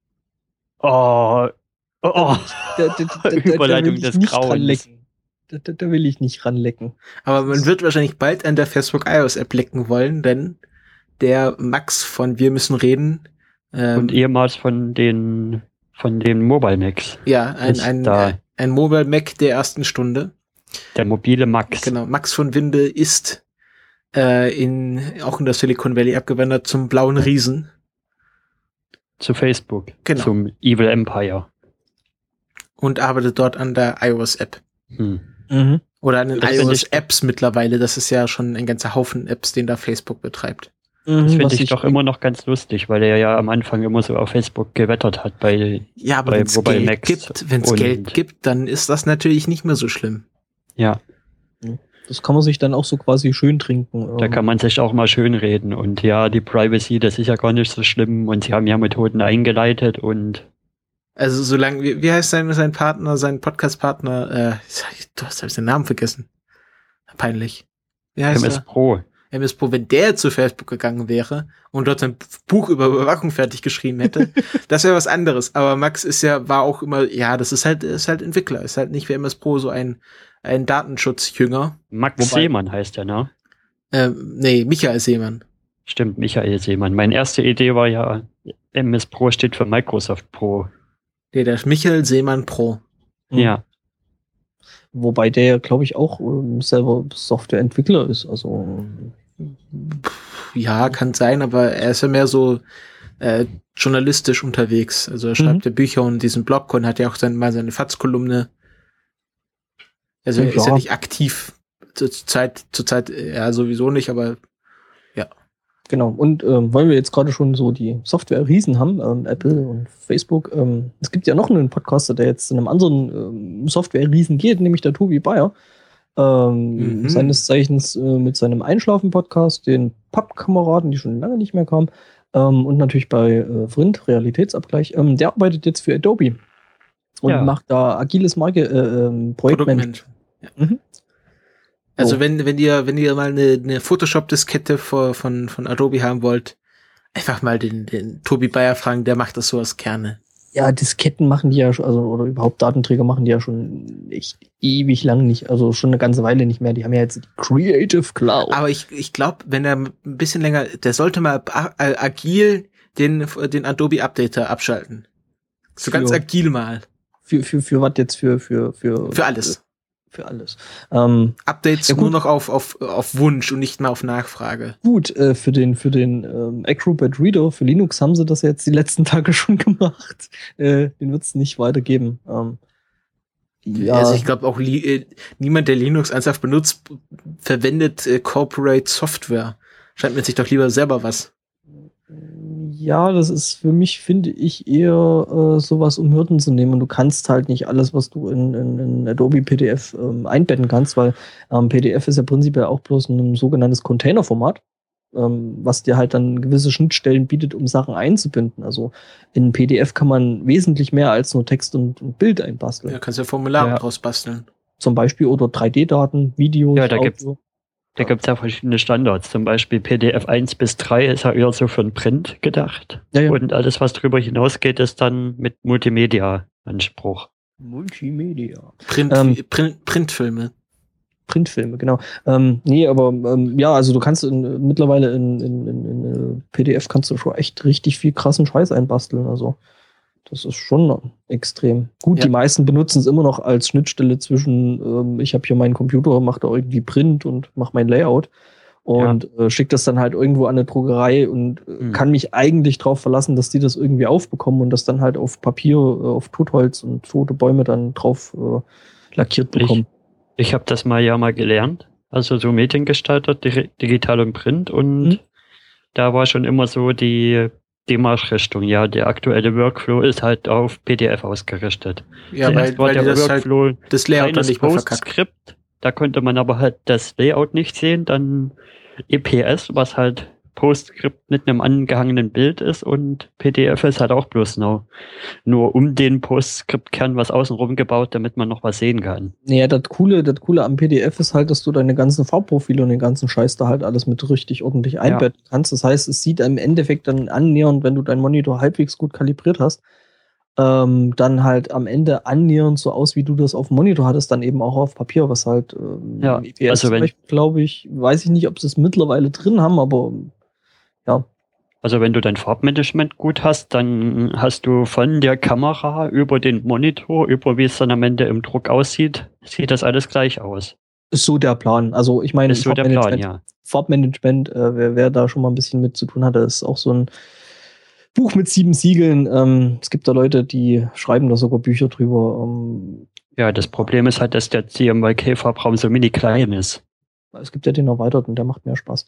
Überleitung des Grauens. Da will ich nicht ranlecken. Aber man wird wahrscheinlich bald an der Facebook iOS App lecken wollen, denn der Max von Wir müssen reden und ehemals von den Mobile Macs. Ja, ein Mobile Mac der ersten Stunde. Der mobile Max. Genau, Max von Winde ist auch in der Silicon Valley abgewandert zum blauen Riesen. Zu Facebook. Genau. Zum Evil Empire. Und arbeitet dort an der iOS App. Oder an den iOS-Apps mittlerweile. Das ist ja schon ein ganzer Haufen Apps, den da Facebook betreibt. Das finde ich doch immer noch ganz lustig, weil er ja am Anfang immer so auf Facebook gewettert hat wenn es Geld gibt, dann ist das natürlich nicht mehr so schlimm. Ja. Das kann man sich dann auch so quasi schön trinken. Da kann man sich auch mal schön reden. Und ja, die Privacy, das ist ja gar nicht so schlimm. Und sie haben ja Methoden eingeleitet und also solange, wie heißt sein Partner, sein Podcast-Partner, du hast den Namen vergessen. Peinlich. Wie heißt MS Pro. MS Pro, wenn der zu Facebook gegangen wäre und dort sein Buch über Überwachung fertig geschrieben hätte, das wäre was anderes. Aber Max war auch immer, ja, das ist halt Entwickler, ist halt nicht wie MS Pro so ein Datenschutzjünger. Max Seemann heißt der, ne? Nee, Michael Seemann. Stimmt, Michael Seemann. Meine erste Idee war ja, MS Pro steht für Microsoft Pro. Der Michael Seemann Pro. Ja. Wobei der, glaube ich, auch selber Softwareentwickler ist. Also ja, kann sein, aber er ist ja mehr so journalistisch unterwegs. Also er schreibt ja Bücher und diesen Blog und hat ja auch mal seine FAZ-Kolumne. Also er ist ja nicht aktiv zur Zeit ja sowieso nicht, aber ja. Genau. Und weil wir jetzt gerade schon so die Software-Riesen haben, Apple und Facebook, es gibt ja noch einen Podcaster, der jetzt zu einem anderen Software-Riesen geht, nämlich der Tobi Bayer. Seines Zeichens mit seinem Einschlafen-Podcast, den Pappkameraden, die schon lange nicht mehr kamen, und natürlich bei Vrind, Realitätsabgleich. Der arbeitet jetzt für Adobe und macht da agiles Projektmanagement. Ja. Also wenn ihr mal eine Photoshop-Diskette von Adobe haben wollt, einfach mal den Tobi Bayer fragen, der macht das so aus Kerne. Ja, Disketten machen die ja, oder überhaupt Datenträger machen die ja schon echt ewig lang nicht, also schon eine ganze Weile nicht mehr. Die haben ja jetzt die Creative Cloud. Aber ich glaube, wenn er ein bisschen länger, der sollte mal agil den Adobe Updater abschalten. So ganz agil mal. Für was jetzt? Für alles. Für alles. Updates nur noch auf Wunsch und nicht mehr auf Nachfrage. Gut, für den Acrobat Reader für Linux haben sie das jetzt die letzten Tage schon gemacht. Den wird es nicht weitergeben. Also ich glaube auch niemand, der Linux ernsthaft benutzt, verwendet Corporate Software. Schreibt man sich doch lieber selber was. Ja, das ist für mich, finde ich, eher sowas, um Hürden zu nehmen. Und du kannst halt nicht alles, was du in Adobe PDF einbetten kannst, weil PDF ist ja prinzipiell auch bloß ein sogenanntes Containerformat, was dir halt dann gewisse Schnittstellen bietet, um Sachen einzubinden. Also in PDF kann man wesentlich mehr als nur Text und Bild einbasteln. Ja, kannst ja Formulare draus basteln. Zum Beispiel oder 3D-Daten, Videos, ja, da gibt's ja verschiedene Standards. Zum Beispiel PDF 1 bis 3 ist ja eher so für einen Print gedacht. Ja. Und alles, was darüber hinausgeht, ist dann mit Multimedia-Anspruch. Multimedia. Printfilme. Printfilme, genau. Also du kannst mittlerweile in PDF kannst du schon echt richtig viel krassen Scheiß einbasteln. Also das ist schon extrem gut. Ja. Die meisten benutzen es immer noch als Schnittstelle zwischen, ich habe hier meinen Computer, mache da irgendwie Print und mache mein Layout und schicke das dann halt irgendwo an eine Druckerei und kann mich eigentlich drauf verlassen, dass die das irgendwie aufbekommen und das dann halt auf Papier, auf Totholz und tote Bäume dann drauf lackiert bekommen. Ich habe das mal gelernt, also so Mediengestalter, digital und Print und da war schon immer so die Marschrichtung, ja, der aktuelle Workflow ist halt auf PDF ausgerichtet. Ja, weil der Workflow halt das Layout dann nicht mehr verkackt. Da konnte man aber halt das Layout nicht sehen, dann EPS, was halt PostScript mit einem angehangenen Bild ist und PDF ist halt auch bloß nur um den PostScript-Kern was außenrum gebaut, damit man noch was sehen kann. Naja, das Coole am PDF ist halt, dass du deine ganzen Farbprofile und den ganzen Scheiß da halt alles mit richtig ordentlich einbetten kannst. Das heißt, es sieht im Endeffekt dann annähernd, wenn du deinen Monitor halbwegs gut kalibriert hast, dann halt am Ende annähernd so aus, wie du das auf dem Monitor hattest, dann eben auch auf Papier, was halt EPS, also glaube ich, weiß ich nicht, ob sie es mittlerweile drin haben, aber ja. Also wenn du dein Farbmanagement gut hast, dann hast du von der Kamera über den Monitor, über wie es dann am Ende im Druck aussieht, sieht das alles gleich aus. Ist so der Plan. Also ich meine, so Farbmanagement, wer da schon mal ein bisschen mit zu tun hatte, ist auch so ein Buch mit 7 Siegeln. Es gibt da Leute, die schreiben da sogar Bücher drüber. Ja, das Problem ist halt, dass der CMYK-Farbraum so mini klein ist. Es gibt ja den erweiterten, der macht mehr Spaß.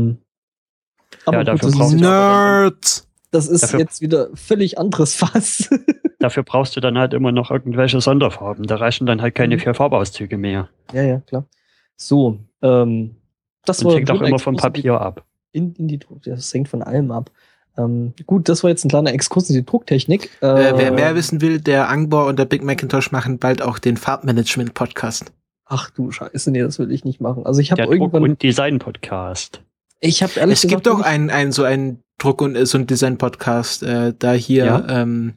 Aber dafür brauchst du Nerds. Das ist jetzt wieder völlig anderes Fass. Dafür brauchst du dann halt immer noch irgendwelche Sonderfarben. Da reichen dann halt keine 4 Farbauszüge mehr. Ja, klar. So, das hängt auch immer vom Papier ab. In die Druck, das hängt von allem ab. Gut, das war jetzt ein kleiner Exkurs in die Drucktechnik. Wer mehr wissen will, der Angbor und der Big Macintosh machen bald auch den Farbmanagement-Podcast. Ach du Scheiße, nee, das will ich nicht machen. Also ich habe irgendwann Druck- und Design-Podcast. Ich habe ehrlich gesagt, es gibt auch einen Druck- und so einen Design-Podcast, da hier,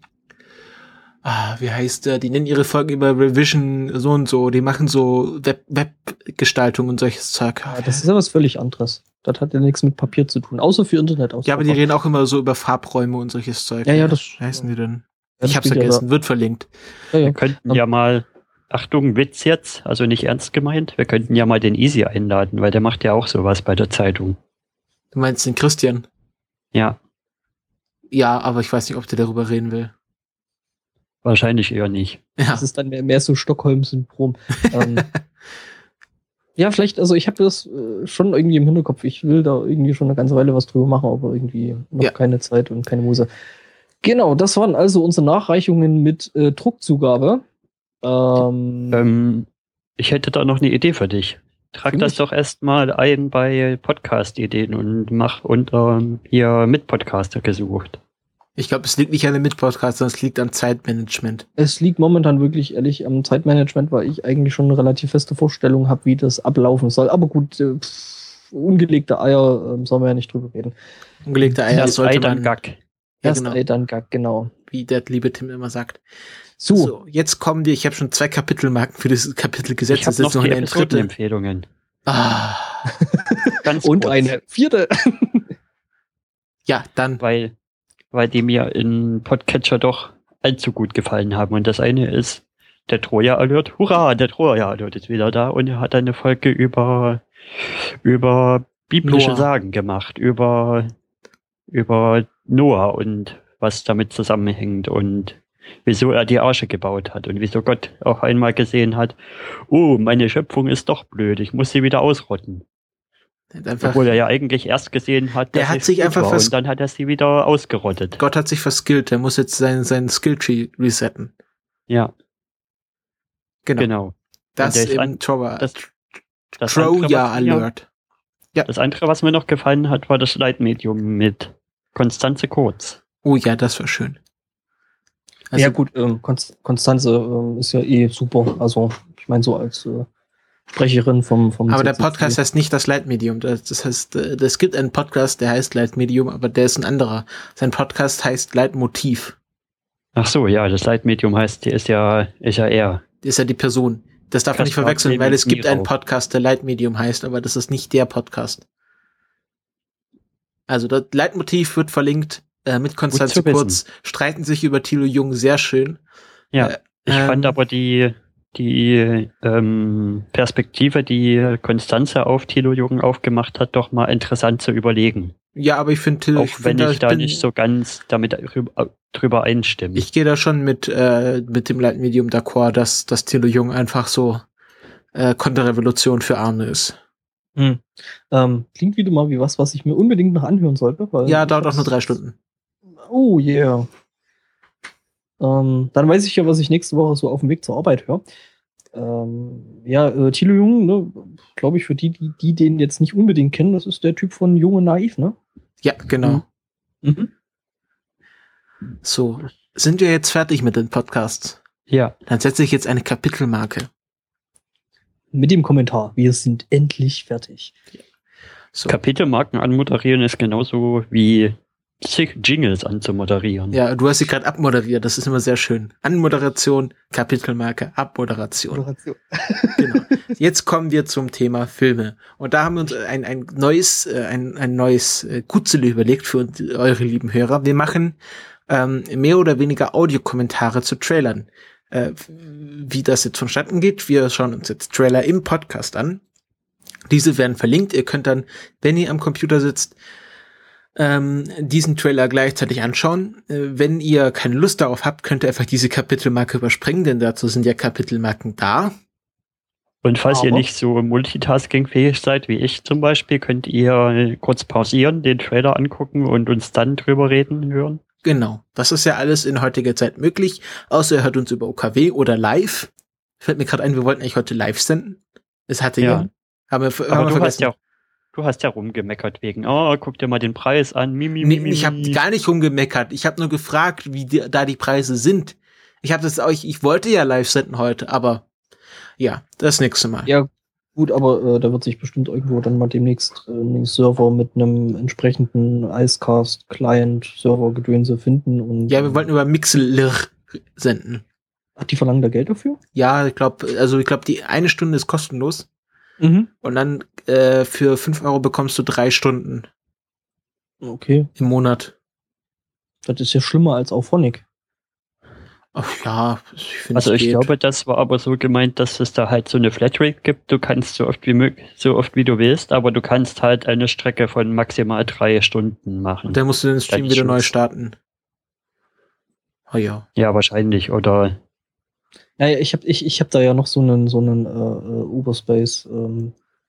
wie heißt der? Die nennen ihre Folgen über Revision so und so. Die machen so Webgestaltung und solches Zeug. Ja, das ist ja was völlig anderes. Das hat ja nichts mit Papier zu tun, außer für Internet. Ja, aber die reden auch immer so über Farbräume und solches Zeug. Ja, das. Wie heißen die denn? Ich hab's vergessen, wird verlinkt. Wir könnten ja mal, Achtung, Witz jetzt, also nicht ernst gemeint, wir könnten ja mal den Easy einladen, weil der macht ja auch sowas bei der Zeitung. Du meinst den Christian? Ja. Ja, aber ich weiß nicht, ob der darüber reden will. Wahrscheinlich eher nicht. Ja. Das ist dann mehr so Stockholm-Syndrom. Ja, vielleicht, also ich habe das schon irgendwie im Hinterkopf. Ich will da irgendwie schon eine ganze Weile was drüber machen, aber irgendwie noch keine Zeit und keine Muse. Genau, das waren also unsere Nachreichungen mit Druckzugabe. Ich hätte da noch eine Idee für dich. Trag das doch erstmal ein bei Podcast-Ideen und mach unter hier Mitpodcaster gesucht. Ich glaube, es liegt nicht an dem Mitpodcast, sondern es liegt am Zeitmanagement. Es liegt momentan wirklich ehrlich am Zeitmanagement, weil ich eigentlich schon eine relativ feste Vorstellung habe, wie das ablaufen soll. Aber gut, ungelegte Eier sollen wir ja nicht drüber reden. Ungelegte Eier sollte man... Ei, dann Gack. Erst Ei, dann Gack, genau. Wie der liebe Tim immer sagt. So, jetzt kommen wir, ich habe schon 2 Kapitelmarken für das Kapitel gesetzt. Ich habe noch die Episodenempfehlungen. Ganz und kurz. eine 4. Ja, dann. Weil die mir in Podcatcher doch allzu gut gefallen haben. Und das eine ist der Troja Alert. Hurra, der Troja Alert ist wieder da und er hat eine Folge über biblische Sagen gemacht, über Noah und was damit zusammenhängt und wieso er die Arche gebaut hat und wieso Gott auch einmal gesehen hat, oh, meine Schöpfung ist doch blöd, ich muss sie wieder ausrotten. Obwohl er ja eigentlich erst gesehen hat, der hat sich einfach und dann hat er sie wieder ausgerottet. Gott hat sich verskillt, der muss jetzt seinen Skilltree resetten. Ja. Genau. Das im Troja Alert. Ja. Das andere, was mir noch gefallen hat, war das Leitmedium mit Konstanze Kurz. Oh ja, das war schön. Also, ja gut, Konstanze ist ja eh super. Also ich meine so als Sprecherin vom aber der Podcast heißt nicht das Leitmedium. Das heißt, es gibt einen Podcast, der heißt Leitmedium, aber der ist ein anderer. Sein Podcast heißt Leitmotiv. Ach so, ja, das Leitmedium heißt, ist ja er. Die ist ja die Person. Das darf man nicht verwechseln, weil es gibt einen Podcast, der Leitmedium heißt, aber das ist nicht der Podcast. Also das Leitmotiv wird verlinkt mit Konstanze Kurz, streiten sich über Thilo Jung, sehr schön. Ja, ich fand aber die Perspektive, die Konstanze auf Thilo Jung aufgemacht hat, doch mal interessant zu überlegen. Ja, aber ich finde Thilo... Auch wenn ich da nicht so ganz damit drüber einstimme. Ich gehe da schon mit dem Leitmedium d'accord, dass Thilo Jung einfach so Konterrevolution für Arme ist. Klingt wieder mal wie was ich mir unbedingt noch anhören sollte. Weil ja, dauert auch nur 3 Stunden. Oh yeah. Dann weiß ich ja, was ich nächste Woche so auf dem Weg zur Arbeit höre. Thilo Jung, ne, glaube ich, für die den jetzt nicht unbedingt kennen, das ist der Typ von Jung und Naiv, ne? Ja, genau. Mhm. So, sind wir jetzt fertig mit den Podcasts? Ja. Dann setze ich jetzt eine Kapitelmarke. Mit dem Kommentar, wir sind endlich fertig. So. Kapitelmarken anmoderieren ist genauso wie Jingles anzumoderieren. Ja, du hast sie gerade abmoderiert, das ist immer sehr schön. Anmoderation, Kapitelmarke, Abmoderation. Genau. Jetzt kommen wir zum Thema Filme. Und da haben wir uns ein neues Gutzele überlegt für eure lieben Hörer. Wir machen mehr oder weniger Audiokommentare zu Trailern. Wie das jetzt vonstatten geht, wir schauen uns jetzt Trailer im Podcast an. Diese werden verlinkt. Ihr könnt dann, wenn ihr am Computer sitzt, diesen Trailer gleichzeitig anschauen. Wenn ihr keine Lust darauf habt, könnt ihr einfach diese Kapitelmarke überspringen, denn dazu sind ja Kapitelmarken da. Und falls ihr nicht so multitaskingfähig seid wie ich zum Beispiel, könnt ihr kurz pausieren, den Trailer angucken und uns dann drüber hören. Genau, das ist ja alles in heutiger Zeit möglich, außer ihr hört uns über OKW oder live. Fällt mir gerade ein, wir wollten eigentlich heute live senden. Es hatte ja. Haben wir vergessen. Du hast ja rumgemeckert wegen, guck dir mal den Preis an. Ich habe gar nicht rumgemeckert. Ich habe nur gefragt, wie da die Preise sind. Ich wollte ja live senden heute, aber ja, das nächste Mal. Ja, gut, aber da wird sich bestimmt irgendwo dann mal demnächst einen Server mit einem entsprechenden Icecast-Client-Server-Gedönse finden. Und ja, wir wollten über Mixlr senden. Ach, die verlangen da Geld dafür? Ja, ich glaube, die 1 Stunde ist kostenlos. Und dann für 5 € bekommst du 3 Stunden. Okay. Im Monat. Das ist ja schlimmer als Auphonic. Ach ja, ich finde also ich glaube, das war aber so gemeint, dass es da halt so eine Flatrate gibt. Du kannst so oft wie du willst, aber du kannst halt eine Strecke von maximal 3 Stunden machen. Und dann musst du den Stream wieder neu starten. Oh ja. Ja, wahrscheinlich, oder? Ja, ich hab da ja noch so einen Uberspace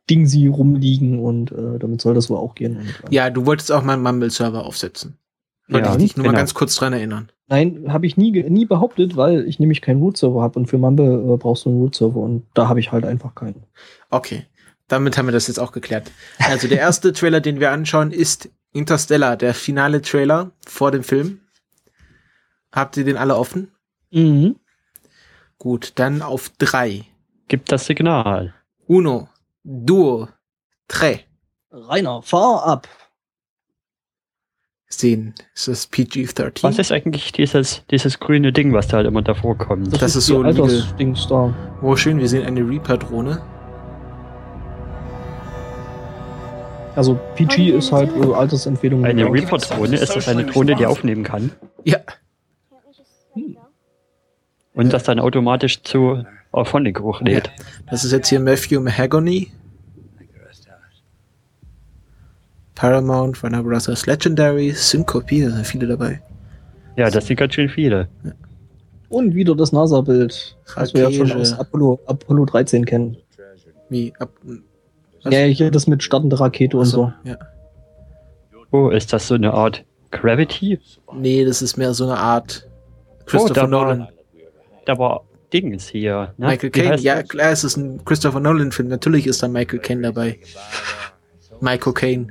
Dingsy rumliegen und damit soll das wohl auch gehen. Und, Ja, du wolltest auch mal einen Mumble-Server aufsetzen. Wollte Ja, ich dich nur mal genau. ganz kurz dran erinnern. Nein, habe ich nie behauptet, weil ich nämlich keinen Root-Server habe und für Mumble brauchst du einen Root-Server und da habe ich halt einfach keinen. Okay, damit haben wir das jetzt auch geklärt. Also der erste Trailer, den wir anschauen, ist Interstellar, der finale Trailer vor dem Film. Habt ihr den alle offen? Mhm. Gut, dann auf 3. Gibt das Signal. Uno, duo, tre. Rainer, fahr ab. Sehen, ist das PG-13? Was ist eigentlich dieses grüne Ding, was da halt immer davor kommt? Das ist so die ein Altersdings da. Oh, schön, wir sehen eine Reaper-Drohne. Also PG ist halt Altersempfehlung. Eine Ja. Reaper-Drohne? Ist das eine Drohne, die aufnehmen kann? Ja, Und das dann automatisch zu Auphonic hochlädt? das ist jetzt hier Matthew Mahagony. Paramount, Warner Brothers, Legendary, Syncope, da sind viele dabei. Ja, das sind ganz schön viele. Und wieder das NASA-Bild, das wir ja schon Rakete. aus Apollo 13 kennen. Wie? Was? Ja, hier das mit startender Rakete und so. Ja. Oh, ist das so eine Art Gravity? Nee, das ist mehr so eine Art Christopher Nolan. Da war Dings hier. Ne? Michael Wie Caine, heißt ja das? klar, es ist ein Christopher Nolan-Film. Natürlich ist da Michael Caine dabei. Michael Caine.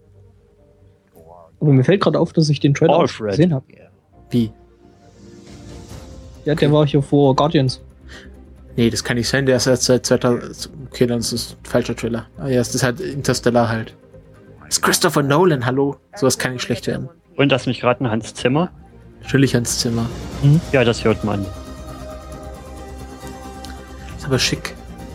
Aber mir fällt gerade auf, dass ich den Trailer auch schon Alfred. gesehen habe. Wie? Ja, der war hier vor Guardians. Nee, das kann nicht sein, der ist jetzt seit 2000. Okay, dann ist es ein falscher Trailer. Ah ja, es ist halt Interstellar halt. Das ist Christopher Nolan, hallo? Sowas kann nicht schlecht werden. Und das nicht gerade ein Hans Zimmer? Natürlich Hans Zimmer. Ja, das hört man. Ist aber schick.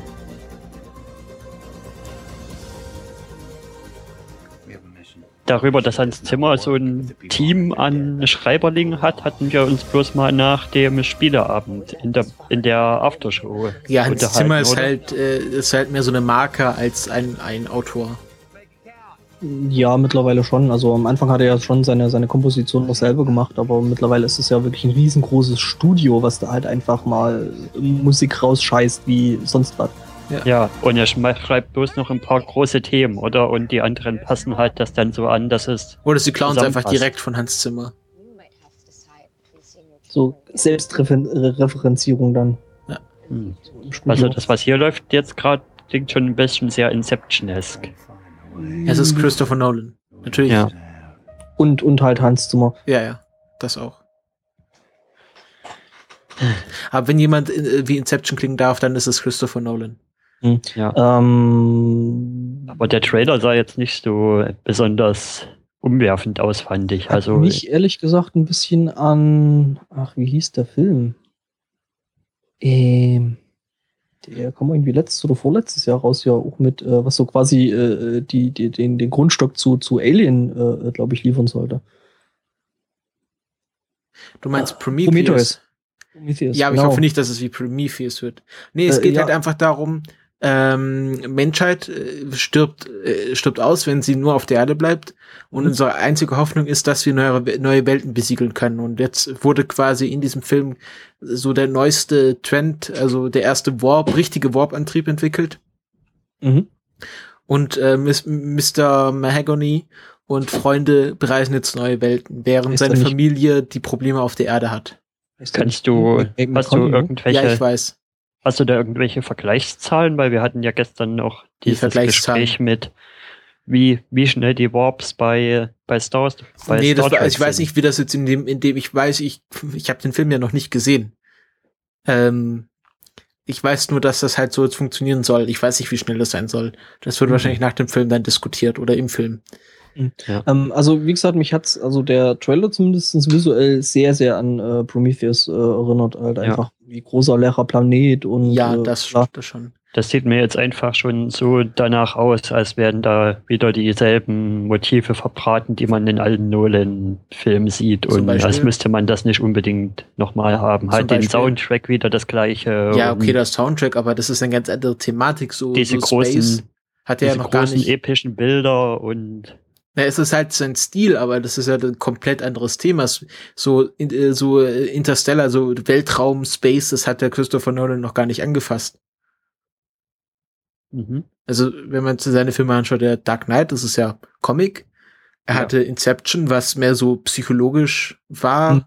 Darüber, dass Hans Zimmer so ein Team an Schreiberlingen hat, hatten wir uns bloß mal nach dem Spieleabend in der Aftershow Ja, Hans unterhalten, Zimmer ist oder? halt mehr so eine Marke als ein Autor. Ja, mittlerweile schon. Also am Anfang hat er ja schon seine Komposition noch selber gemacht, aber mittlerweile ist es ja wirklich ein riesengroßes Studio, was da halt einfach mal Musik rausscheißt wie sonst was. Ja, und er schreibt bloß noch ein paar große Themen, oder? Und die anderen passen halt das dann so an, dass es Oder sie klauen es einfach zusammenpasst. direkt von Hans Zimmer. So Selbstreferenzierung dann. Hm. So im Studio. Also das, was hier läuft jetzt gerade, klingt schon ein bisschen sehr Inception-esque. Es ist Christopher Nolan. Natürlich. Ja. Und halt Hans Zimmer. Ja, das auch. Aber wenn jemand wie Inception klingen darf, dann ist es Christopher Nolan. Ja. Ähm, Aber der Trailer sah jetzt nicht so besonders umwerfend aus, fand ich. hat Also mich ehrlich gesagt ein bisschen an, wie hieß der Film? Der kam irgendwie letztes oder vorletztes Jahr raus, ja auch mit, was so quasi den Grundstock zu Alien, glaube ich, liefern sollte. Du meinst Prometheus? Prometheus, Ja, aber genau. ich hoffe nicht, dass es wie Prometheus wird. Nee, es geht ja. halt einfach darum, Menschheit stirbt aus, wenn sie nur auf der Erde bleibt. Und unsere einzige Hoffnung ist, dass wir neue Welten besiegeln können. Und jetzt wurde quasi in diesem Film so der neueste Trend, also der erste richtige Warp-Antrieb entwickelt. Mhm. Und Mr. Mahagony und Freunde bereisen jetzt neue Welten, während Ist seine er nicht- Familie die Probleme auf der Erde hat. Heißt der kannst nicht du, McConaughey, hast du ne? irgendwelche, Ja, ich weiß. hast du da irgendwelche Vergleichszahlen? Weil wir hatten ja gestern noch dieses Vergleichszahlen. Gespräch mit, wie schnell die Warps bei Star Wars, bei Nee, Star Trek ich weiß sind. nicht, wie das jetzt in dem ich weiß, ich habe den Film ja noch nicht gesehen. Ich weiß nur, dass das halt so jetzt funktionieren soll. Ich weiß nicht, wie schnell das sein soll. Das wird wahrscheinlich nach dem Film dann diskutiert oder im Film. Also, wie gesagt, mich hat's, also der Trailer zumindest visuell sehr, sehr an Prometheus erinnert. Halt einfach wie großer leerer Planet und Ja, das klar. schon. Das sieht mir jetzt einfach schon so danach aus, als werden da wieder dieselben Motive verbraten, die man in allen Nolan-Filmen sieht. Zum Und Beispiel? als müsste man das nicht unbedingt nochmal haben. Zum Halt den Beispiel? Soundtrack wieder das gleiche. Ja, und okay, das Soundtrack, aber das ist eine ganz andere Thematik. So diese so großen, Space hat er ja diese noch gar großen nicht. epischen Bilder und Ja, es ist halt sein Stil, aber das ist ja ein komplett anderes Thema. So Interstellar, so Weltraum, Space, das hat der Christopher Nolan noch gar nicht angefasst. Mhm. Also, wenn man seine Filme anschaut, der Dark Knight, das ist ja Comic. Er hatte Inception, was mehr so psychologisch war.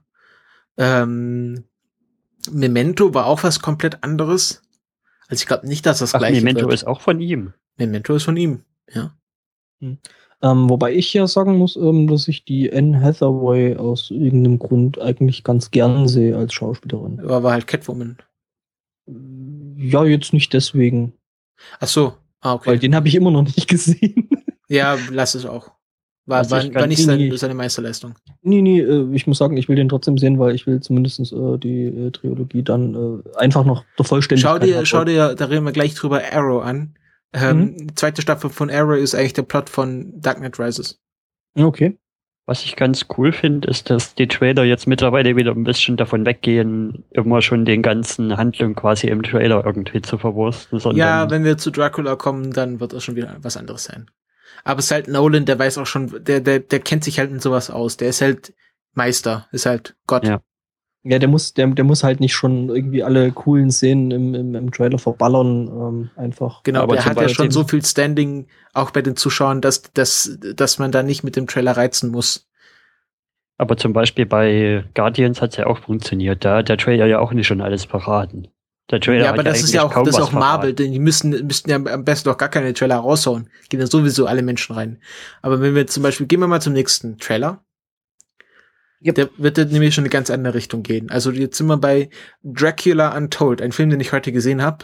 Memento war auch was komplett anderes. Also ich glaube nicht, dass das gleiche Memento wird. ist auch von ihm. Memento ist von ihm, ja. Wobei ich ja sagen muss, dass ich die Anne Hathaway aus irgendeinem Grund eigentlich ganz gern sehe als Schauspielerin. Aber war halt Catwoman. Ja, jetzt nicht deswegen. Ach so, okay. Weil den habe ich immer noch nicht gesehen. Ja, lass es auch. War nicht seine Meisterleistung. Nee, ich muss sagen, ich will den trotzdem sehen, weil ich will zumindest die Trilogie dann einfach noch der Vollständigkeit. Schau dir, da reden wir gleich drüber, Arrow an. Die zweite Staffel von Arrow ist eigentlich der Plot von Dark Knight Rises. Okay. Was ich ganz cool finde, ist, dass die Trailer jetzt mittlerweile wieder ein bisschen davon weggehen, immer schon den ganzen Handlung quasi im Trailer irgendwie zu verwursten. Ja, wenn wir zu Dracula kommen, dann wird das schon wieder was anderes sein. Aber es ist halt Nolan, der weiß auch schon, der kennt sich halt in sowas aus. Der ist halt Meister, ist halt Gott. Ja, der muss halt nicht schon irgendwie alle coolen Szenen im Trailer verballern, einfach. Genau, aber der hat ja schon so viel Standing, auch bei den Zuschauern, dass man da nicht mit dem Trailer reizen muss. Aber zum Beispiel bei Guardians hat es ja auch funktioniert. Da hat der Trailer ja auch nicht schon alles verraten. Der Trailer ja, aber hat das ist ja auch Marvel, denn die müssten ja am besten doch gar keine Trailer raushauen. Gehen ja sowieso alle Menschen rein. Aber wenn wir zum Beispiel, gehen wir mal zum nächsten Trailer. Yep. Der wird nämlich schon eine ganz andere Richtung gehen. Also jetzt sind wir bei Dracula Untold, ein Film, den ich heute gesehen habe.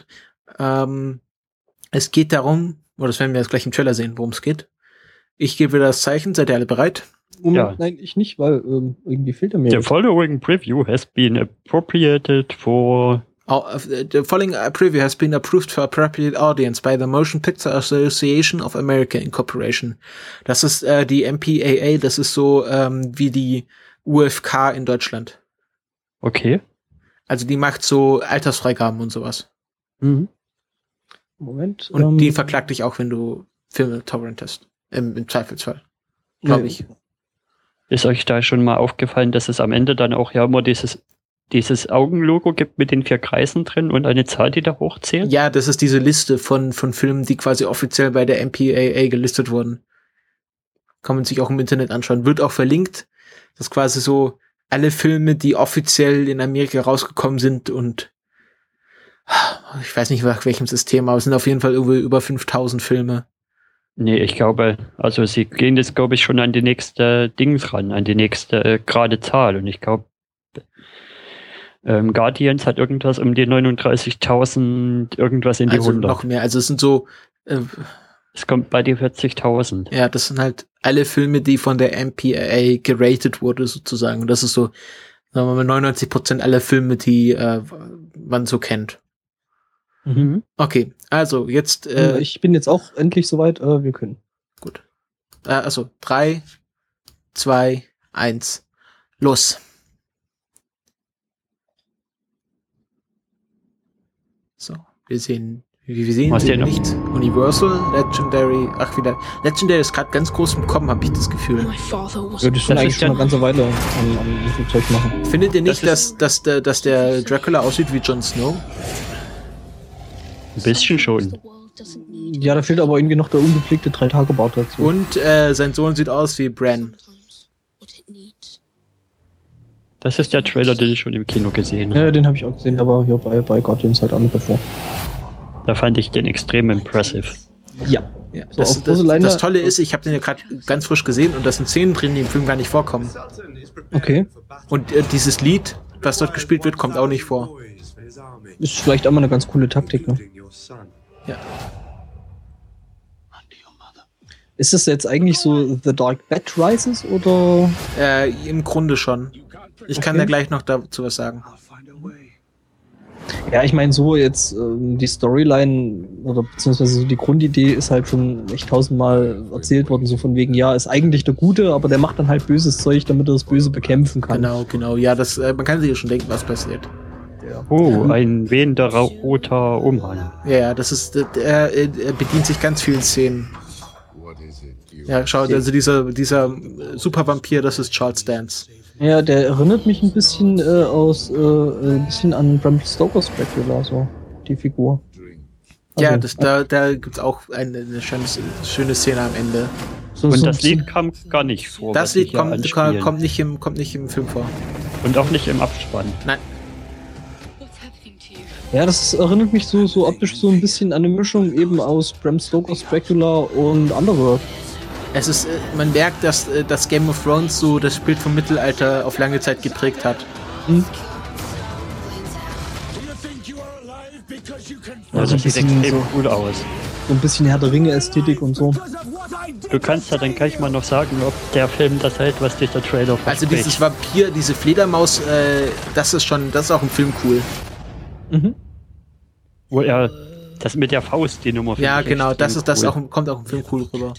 Es geht darum, oder das werden wir jetzt gleich im Trailer sehen, worum es geht. Ich gebe wieder das Zeichen, seid ihr alle bereit? Nein, ich nicht, weil irgendwie fehlt er mir. The following preview has been appropriated for... The following preview has been approved for appropriate audience by the Motion Picture Association of America Incorporation. Das ist die MPAA, das ist so wie die UFK in Deutschland. Okay. Also die macht so Altersfreigaben und sowas. Mhm. Moment. Und die verklagt dich auch, wenn du Filme torrentest. Im Zweifelsfall. Glaube ich. Ist euch da schon mal aufgefallen, dass es am Ende dann auch ja immer dieses Augenlogo gibt mit den 4 Kreisen drin und eine Zahl, die da hochzählt? Ja, das ist diese Liste von Filmen, die quasi offiziell bei der MPAA gelistet wurden. Kann man sich auch im Internet anschauen. Wird auch verlinkt. Das ist quasi so alle Filme, die offiziell in Amerika rausgekommen sind und ich weiß nicht nach welchem System, aber es sind auf jeden Fall über 5000 Filme. Nee, ich glaube, also sie gehen jetzt, glaube ich, schon an die nächste Dings ran, an die nächste gerade Zahl. Und ich glaube, Guardians hat irgendwas um die 39.000, irgendwas in die also 100. Noch mehr, also es sind so... es kommt bei die 40.000. Ja, das sind halt alle Filme, die von der MPAA geratet wurde, sozusagen. Und das ist so, sagen wir mal, 99% aller Filme, die man so kennt. Mhm. Okay, also jetzt... ich bin jetzt auch endlich soweit, wir können. Gut. Also 3, 2, 1, los. So, wir sehen sie nicht. Universal, Legendary, Legendary ist gerade ganz groß im Kommen, habe ich das Gefühl. Ja, das schon eigentlich schon eine ganze Weile am Zeug machen. Findet ihr nicht, dass der Dracula aussieht wie Jon Snow? Ein bisschen schon. Ja, da fehlt aber irgendwie noch der ungepflegte 3-Tage-Bart dazu. Und sein Sohn sieht aus wie Bran. Das ist der Trailer, den ich schon im Kino gesehen habe. Ja, den habe ich auch gesehen, aber hier bei Guardians halt auch nicht davor. Da fand ich den extrem impressive. Ja. So, das Tolle ist, ich habe den ja gerade ganz frisch gesehen und da sind Szenen drin, die im Film gar nicht vorkommen. Okay. Und dieses Lied, was dort gespielt wird, kommt auch nicht vor. Ist vielleicht auch mal eine ganz coole Taktik, ne? Ja. Ist das jetzt eigentlich so The Dark Bat Rises oder? Im Grunde schon. Ich kann da gleich noch dazu was sagen. Ja, ich meine so jetzt die Storyline oder beziehungsweise so die Grundidee ist halt schon echt 1000-mal erzählt worden, so von wegen, ja, ist eigentlich der Gute, aber der macht dann halt böses Zeug, damit er das Böse bekämpfen kann. Genau. Ja, das man kann sich ja schon denken, was passiert. Ja. Oh, ein wehender roter Umhang. Ja, das ist, er bedient sich ganz vielen Szenen. Ja, schau, also dieser Supervampir, das ist Charles Dance. Ja, der erinnert mich ein bisschen ein bisschen an Bram Stokers Dracula, so die Figur. Ja, Also, da gibt's auch eine schöne Szene am Ende. Und das Lied kam gar nicht vor. Das was sie Lied hier kommt anspielen. nicht im Film vor. Und auch nicht im Abspann. Nein. Ja, das erinnert mich so optisch so ein bisschen an eine Mischung eben aus Bram Stokers Dracula und Underworld. Es ist, man merkt, dass das Game of Thrones so das Bild vom Mittelalter auf lange Zeit geprägt hat. Hm? Ja, Also das ein sieht bisschen extrem so- cool aus. So ein bisschen Herr der Ringe-Ästhetik und so. Du kannst ja dann gleich mal noch sagen, ob der Film das hält, was dich der Trailer Also verspricht. dieses Vampir, diese Fledermaus, das ist auch im Film cool. Mhm. Wo er das mit der Faust, die Nummer. Ja, finde ich genau, das extrem ist cool. kommt auch im Film cool rüber.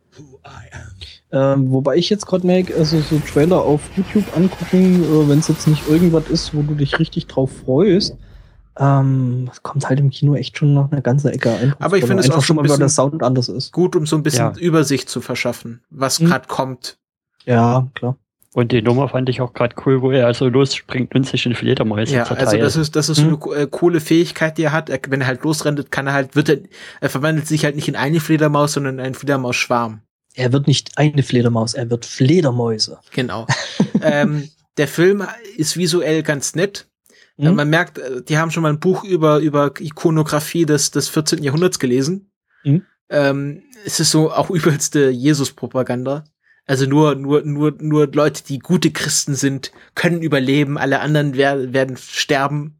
Wobei ich jetzt gerade merke, also so Trailer auf YouTube angucken, wenn es jetzt nicht irgendwas ist, wo du dich richtig drauf freust, das kommt halt im Kino echt schon noch eine ganze Ecke ein. Aber ich finde es einfach auch schon so ein mal, weil der bisschen Sound anders ist. gut, um so ein bisschen Ja. Übersicht zu verschaffen, was gerade kommt. Ja, klar. Und die Nummer fand ich auch gerade cool, wo er also losspringt und sich in Fledermäuse Ja, zerteilt. also das ist so eine coole Fähigkeit, die er hat. Wenn er halt losrennt, er verwandelt sich halt nicht in eine Fledermaus, sondern in einen Fledermausschwarm. Er wird nicht eine Fledermaus, er wird Fledermäuse. Genau. Der Film ist visuell ganz nett. Mhm. Man merkt, die haben schon mal ein Buch über Ikonografie des 14. Jahrhunderts gelesen. Mhm. Es ist so auch übelste Jesus-Propaganda. Also nur Leute, die gute Christen sind, können überleben, alle anderen werden sterben.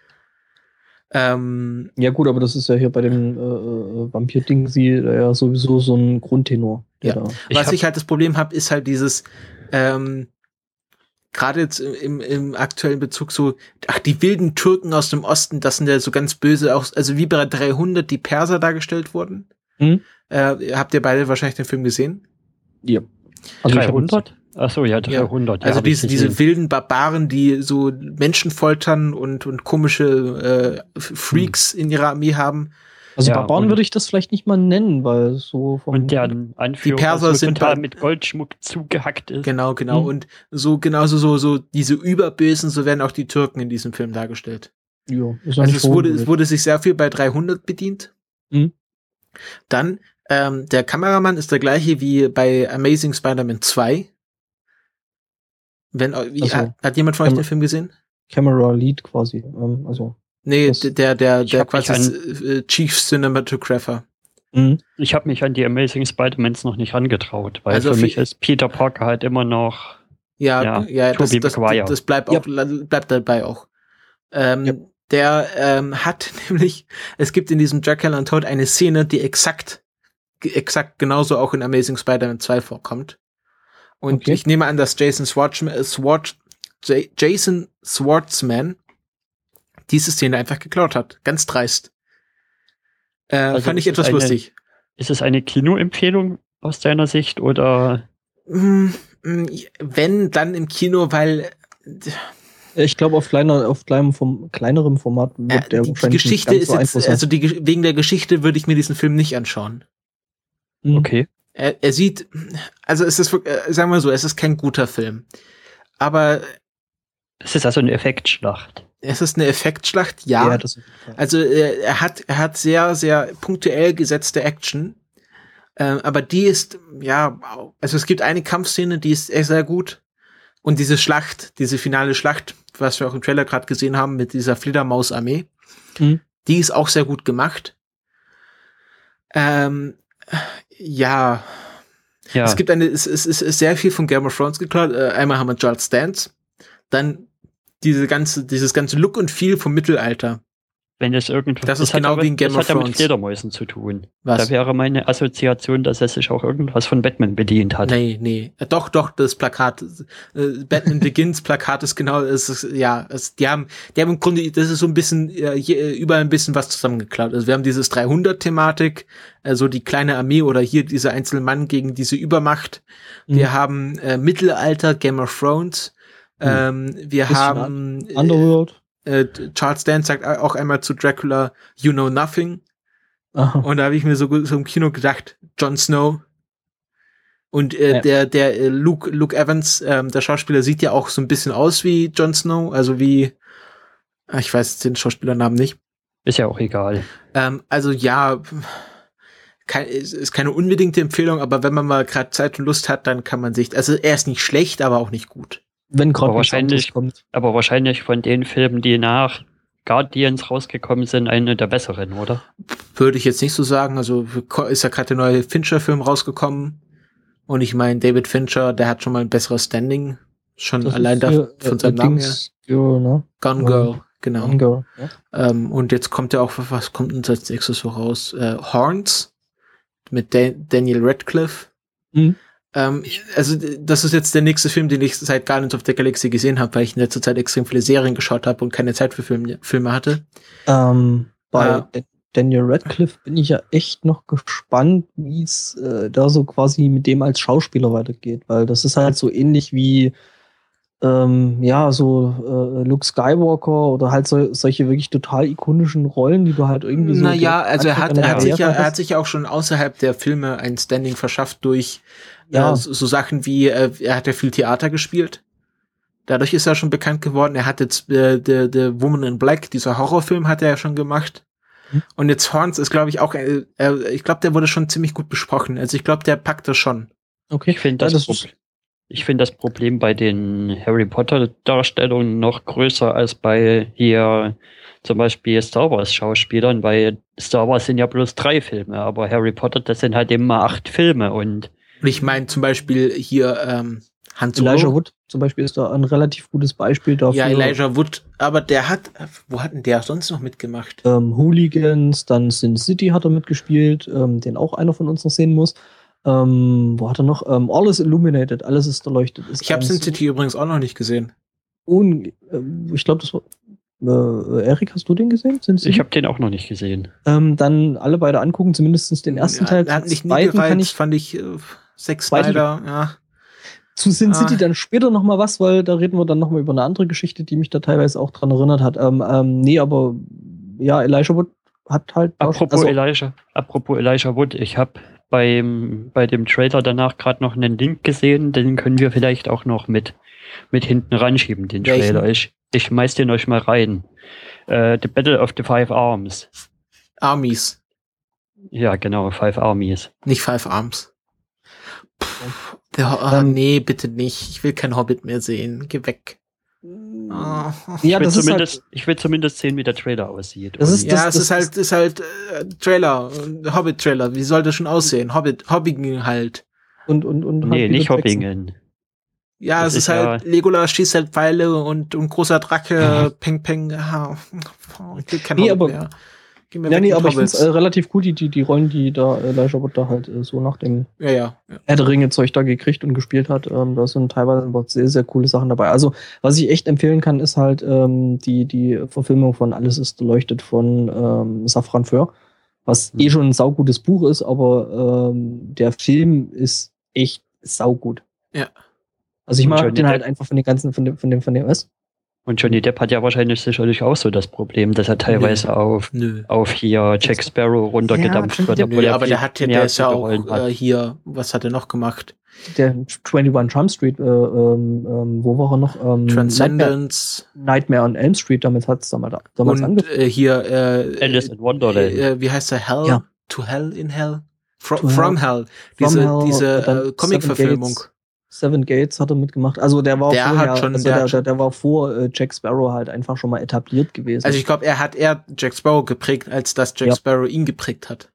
Ja gut, aber das ist ja hier bei dem Vampir-Ding ja sowieso so ein Grundtenor. Ja. Da. Was ich halt das Problem habe, ist halt dieses gerade jetzt im aktuellen Bezug so, die wilden Türken aus dem Osten, das sind ja so ganz böse, auch, also wie bei 300 die Perser dargestellt wurden. Mhm. Habt ihr beide wahrscheinlich den Film gesehen? Ja. Also 300? Achso, ja, 300. Also hab ich diese gesehen. wilden Barbaren, die so Menschen foltern und komische Freaks in ihrer Armee haben. Also Ja, Barbaren und- würde ich das vielleicht nicht mal nennen, weil so vom Und deren Anführer Die Perser so sind total bei- mit Goldschmuck zugehackt ist. Genau. Mhm. Und so genauso so diese Überbösen, so werden auch die Türken in diesem Film dargestellt. ja, ist ja Also nicht es wurde verwunderlich. sich sehr viel bei 300 bedient. Mhm. Dann, der Kameramann ist der gleiche wie bei Amazing Spider-Man 2. Also, hat jemand von euch Kam- den Film gesehen? Camera Lead quasi. Also. Nee, Das- der Ich hab quasi mich Chief Cinematographer. Mhm. Ich habe mich an die Amazing Spider-Mans noch nicht rangetraut, weil Also für für- mich ist Peter Parker halt immer noch. Ja, Tobey Maguire. das bleibt auch, bleibt dabei auch. Ja. Der hat nämlich, es gibt in diesem Dracula Untold eine Szene, die exakt genauso auch in Amazing Spider-Man 2 vorkommt. Und Okay. ich nehme an, dass Jason Schwartzman diese Szene einfach geklaut hat. Ganz dreist. Also Fand ich ist es etwas lustig. Ist es eine Kinoempfehlung aus deiner Sicht oder? Wenn, dann im Kino, weil Ich glaube, auf kleinerem Format wird der die wahrscheinlich Geschichte nicht ist ganz jetzt, so einfach also wegen der Geschichte würde ich mir diesen Film nicht anschauen. sein. Okay. Er sieht, also es ist, sagen wir so, es ist kein guter Film. Aber Es ist also eine Effektschlacht. es ist eine Effektschlacht, ja. das auf jeden Fall. Also er hat sehr, sehr punktuell gesetzte Action. Aber die ist, ja, also es gibt eine Kampfszene, die ist echt sehr gut. Und diese finale Schlacht, was wir auch im Trailer gerade gesehen haben mit dieser Fledermaus-Armee, Mhm. die ist auch sehr gut gemacht. Ja, Ja. es ist sehr viel von Game of Thrones geklaut. Einmal haben wir Charles Dance, dann dieses ganze Look und Feel vom Mittelalter. Wenn es irgendwas. Das ist hat genau aber- wie in Game das of hat ja mit Thrones. Fledermäusen zu tun. Was? Da wäre meine Assoziation, dass er sich auch irgendwas von Batman bedient hat. Nee. Doch, das Plakat, Batman Begins Plakat ist genau, die haben im Grunde, das ist so ein bisschen, überall ein bisschen was zusammengeklaut. Also wir haben dieses 300-Thematik, also die kleine Armee oder hier dieser einzelne Mann gegen diese Übermacht. Wir haben Mittelalter, Game of Thrones. Wir Bisschen haben Underworld. Charles Dance sagt auch einmal zu Dracula, "You know nothing." Aha. Und da habe ich mir so im Kino gedacht, Jon Snow. Und Ja. der Luke Evans, der Schauspieler, sieht ja auch so ein bisschen aus wie Jon Snow, also wie, ich weiß den Schauspielernamen nicht. Ist ja auch egal. Also ja, ist keine unbedingte Empfehlung, aber wenn man mal gerade Zeit und Lust hat, dann kann man sich, also er ist nicht schlecht, aber auch nicht gut. Wenn gerade Aber wahrscheinlich von den Filmen, die nach Guardians rausgekommen sind, eine der besseren, oder? Würde ich jetzt nicht so sagen. Also ist ja gerade der neue Fincher-Film rausgekommen. Und ich meine, David Fincher, der hat schon mal ein besseres Standing. Schon das allein von seinem Namen her. Ne? Gone Girl, genau. Gone Girl, ja. Und jetzt kommt ja auch, was kommt uns als nächstes so raus? Horns mit Daniel Radcliffe. Mhm. Also das ist jetzt der nächste Film, den ich seit Guardians of the Galaxy gesehen habe, weil ich in letzter Zeit extrem viele Serien geschaut habe und keine Zeit für Filme hatte. Bei Daniel Radcliffe bin ich ja echt noch gespannt, wie es da so quasi mit dem als Schauspieler weitergeht, weil das ist halt so ähnlich wie Luke Skywalker oder halt solche wirklich total ikonischen Rollen, die du halt irgendwie so... Naja, also er hat sich ja auch schon außerhalb der Filme ein Standing verschafft durch so Sachen wie, er hat ja viel Theater gespielt. Dadurch ist er schon bekannt geworden. Er hat jetzt The Woman in Black, dieser Horrorfilm hat er ja schon gemacht. Und jetzt Horns ist, glaube ich, auch, ich glaube, der wurde schon ziemlich gut besprochen. Also ich glaube, der packt das schon. Okay, ich finde das Problem bei den Harry Potter Darstellungen noch größer als bei hier zum Beispiel Star Wars Schauspielern, weil Star Wars sind ja bloß 3 Filme, aber Harry Potter, das sind halt immer 8 Filme und ich meine zum Beispiel hier Han Solo. Elijah Wood zum Beispiel ist da ein relativ gutes Beispiel dafür. Ja, Elijah Wood, aber wo hat denn der sonst noch mitgemacht? Hooligans, dann Sin City hat er mitgespielt, den auch einer von uns noch sehen muss. Wo hat er noch? All is Illuminated, alles ist erleuchtet. Ich habe Sin City übrigens auch noch nicht gesehen. Ich glaube, das war Erik, hast du den gesehen? Ich habe den auch noch nicht gesehen. Dann alle beide angucken, zumindest den ersten Teil. Er hat mich nie gereizt, fand ich Zack Snyder, ja. Zu Sin City dann später noch mal was, weil da reden wir dann noch mal über eine andere Geschichte, die mich da teilweise auch dran erinnert hat. Aber ja, Elijah Wood hat halt... Apropos Elijah Wood, ich habe bei dem Trailer danach gerade noch einen Link gesehen, den können wir vielleicht auch noch mit hinten ranschieben, den Trailer. Ich schmeiß den euch mal rein. The Battle of the Five Arms. Armies. Ja, genau, Five Armies. Nicht Five Arms. Nee, bitte nicht. Ich will kein Hobbit mehr sehen. Geh weg. Oh. Ja, ich will zumindest sehen, wie der Trailer aussieht. Es ist halt Trailer, Hobbit-Trailer. Wie soll das schon aussehen? Hobbingen halt. Und nee, halt nicht Hobbingen. Ja, es ist halt, Legolas schießt halt Pfeile und großer Dracke, Peng, Peng. Ich will kein Hobbit mehr. Aber ich finde es relativ cool, die Rollen, die da Elijah Wood da halt so nach dem Herr der Ringe-Zeug da gekriegt und gespielt hat. Da sind teilweise sehr, sehr coole Sachen dabei. Also, was ich echt empfehlen kann, ist halt die Verfilmung von Alles ist erleuchtet von Safran Foer, was schon ein saugutes Buch ist, aber der Film ist echt saugut. Ja. Also ich mag den halt einfach von dem was? Und Johnny Depp hat ja wahrscheinlich sicherlich auch so das Problem, dass er teilweise auf hier Jack Sparrow runtergedampft wird. Aber der ist ja auch hier, was hat er noch gemacht? Der 21 Jump Street, wo war er noch? Transcendence. Nightmare on Elm Street, damit hat es damals angefangen. Hier Alice in Wonderland. Wie heißt der? Hell? Ja. To Hell in Hell? From Hell. Diese Comic-Verfilmung. Seven Gates hat er mitgemacht. Also der war der war vor Jack Sparrow halt einfach schon mal etabliert gewesen. Also ich glaube, er hat eher Jack Sparrow geprägt, als dass Jack Sparrow ihn geprägt hat.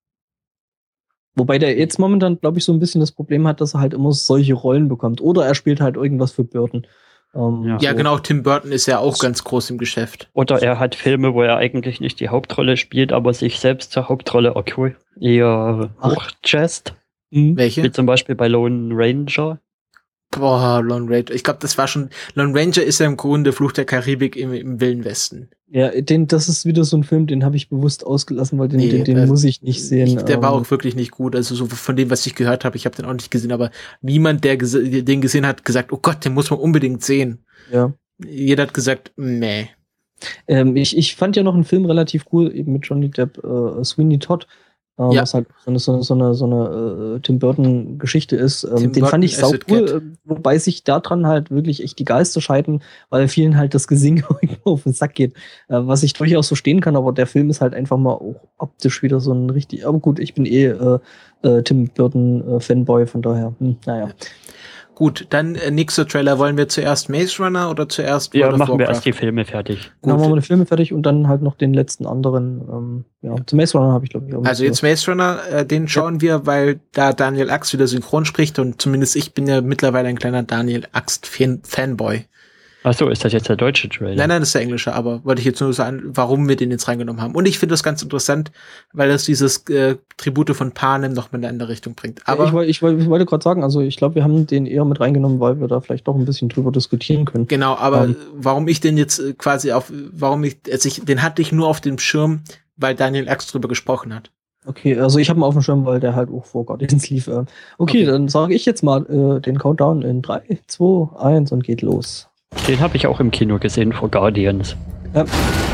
Wobei der jetzt momentan, glaube ich, so ein bisschen das Problem hat, dass er halt immer solche Rollen bekommt. Oder er spielt halt irgendwas für Burton. Genau, Tim Burton ist ja auch ganz groß im Geschäft. Oder er hat Filme, wo er eigentlich nicht die Hauptrolle spielt, aber sich selbst zur Hauptrolle eher hochjazzt. Welche? Wie zum Beispiel bei Lone Ranger. Boah, Lone Ranger. Ich glaube, das war schon. Lone Ranger ist ja im Grunde Fluch der Karibik im Wilden Westen. Ja, das ist wieder so ein Film, den habe ich bewusst ausgelassen, weil den muss ich nicht sehen. Der war auch wirklich nicht gut. Also so von dem, was ich gehört habe, ich habe den auch nicht gesehen, aber niemand, der den gesehen hat, gesagt, oh Gott, den muss man unbedingt sehen. Ja. Jeder hat gesagt, meh. Ich fand ja noch einen Film relativ cool, eben mit Johnny Depp, Sweeney Todd. Was halt so eine Tim Burton-Geschichte ist. Den fand ich sau cool, wobei sich daran halt wirklich echt die Geister scheiden, weil vielen halt das Gesing irgendwo auf den Sack geht. Was ich durchaus so stehen kann, aber der Film ist halt einfach mal auch optisch wieder so ein richtig. Aber gut, ich bin Tim Burton-Fanboy, von daher. Naja. Gut, dann nächster Trailer. Wollen wir zuerst Maze Runner oder zuerst World of machen wir Warcraft? erst die Filme fertig. Dann machen wir die Filme fertig und dann halt noch den letzten anderen. Zum Maze Runner habe ich, glaube ich, auch. Also jetzt Maze Runner, den schauen wir, weil da Daniel Axt wieder synchron spricht und zumindest ich bin ja mittlerweile ein kleiner Daniel Axt-Fanboy. Achso, ist das jetzt der deutsche Trailer? Nein, das ist der englische, aber wollte ich jetzt nur sagen, warum wir den jetzt reingenommen haben. Und ich finde das ganz interessant, weil das dieses Tribute von Panem noch mal in eine andere Richtung bringt. Aber ich wollte gerade sagen, also ich glaube, wir haben den eher mit reingenommen, weil wir da vielleicht doch ein bisschen drüber diskutieren können. Genau, aber warum ich den jetzt den hatte ich nur auf dem Schirm, weil Daniel Axt drüber gesprochen hat. Okay, also ich habe ihn auf dem Schirm, weil der halt auch vor Guardians lief. Okay, dann sage ich jetzt mal den Countdown in 3, 2, 1 und geht los. Den habe ich auch im Kino gesehen vor Guardians. Ja.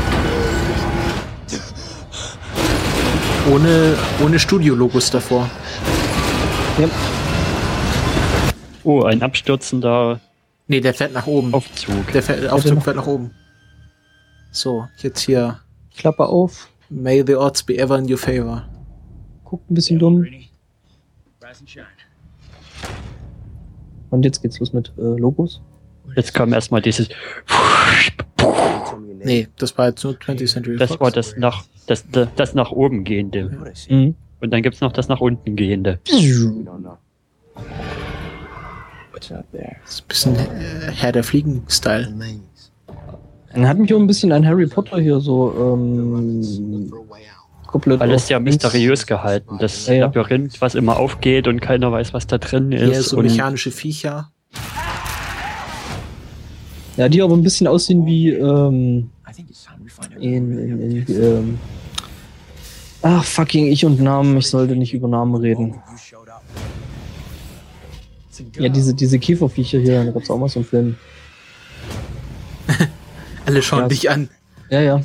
Ohne Studio-Logos davor. Ja. Oh, ein abstürzender... Nee, der fährt nach oben. Aufzug. Der Aufzug fährt nach oben. So, jetzt hier. Klappe auf. May the odds be ever in your favor. Guckt ein bisschen dumm. Und jetzt geht's los mit Logos. Jetzt kam erstmal dieses... Nee, das war jetzt nur 20th Century Fox. Das war das nach oben gehende. Mhm. Und dann gibt's noch das nach unten gehende. Das ist ein bisschen Herr der Fliegen-Style. Dann hat mich auch ein bisschen an Harry Potter hier so komplett. Alles sehr mysteriös gehalten. Das Labyrinth, was immer aufgeht und keiner weiß, was da drin ist. Hier so mechanische Viecher. Ja, die aber ein bisschen aussehen wie ich und Namen, ich sollte nicht über Namen reden. Ja, diese Käferviecher hier, da gab's auch mal so einen Film. Alle schauen dich an. Ja.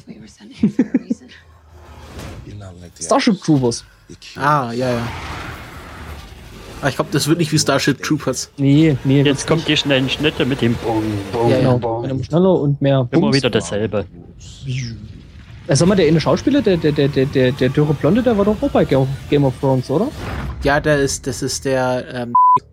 Starship Troopers. Ah, ja. Aber ich glaube, das wird nicht wie Starship Troopers. Nee. Jetzt kommt die schnellen Schnitte mit dem Bong, Bong, genau. Bong. Mit einem schneller und mehr Immer wieder dasselbe. Sag mal, der eine Schauspieler, der dürre Blonde, der war doch auch bei Game of Thrones, oder? Ja, das ist der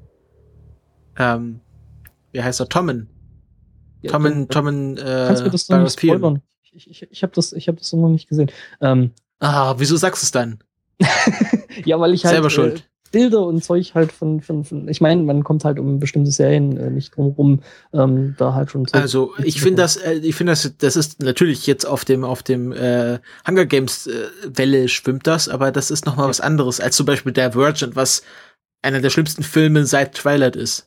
wie heißt er? Tommen. Ja, Tommen, kannst du mir das noch nicht spoilern? Ich hab das noch nicht gesehen. Wieso sagst du es dann? Ja, weil ich halt selber schuld. Bilder und Zeug halt von ich meine, man kommt halt um bestimmte Serien nicht drum rum, da halt schon. Also ich finde das ist natürlich jetzt auf dem Hunger Games Welle schwimmt das, aber das ist noch mal was anderes als zum Beispiel Divergent, was einer der schlimmsten Filme seit Twilight ist.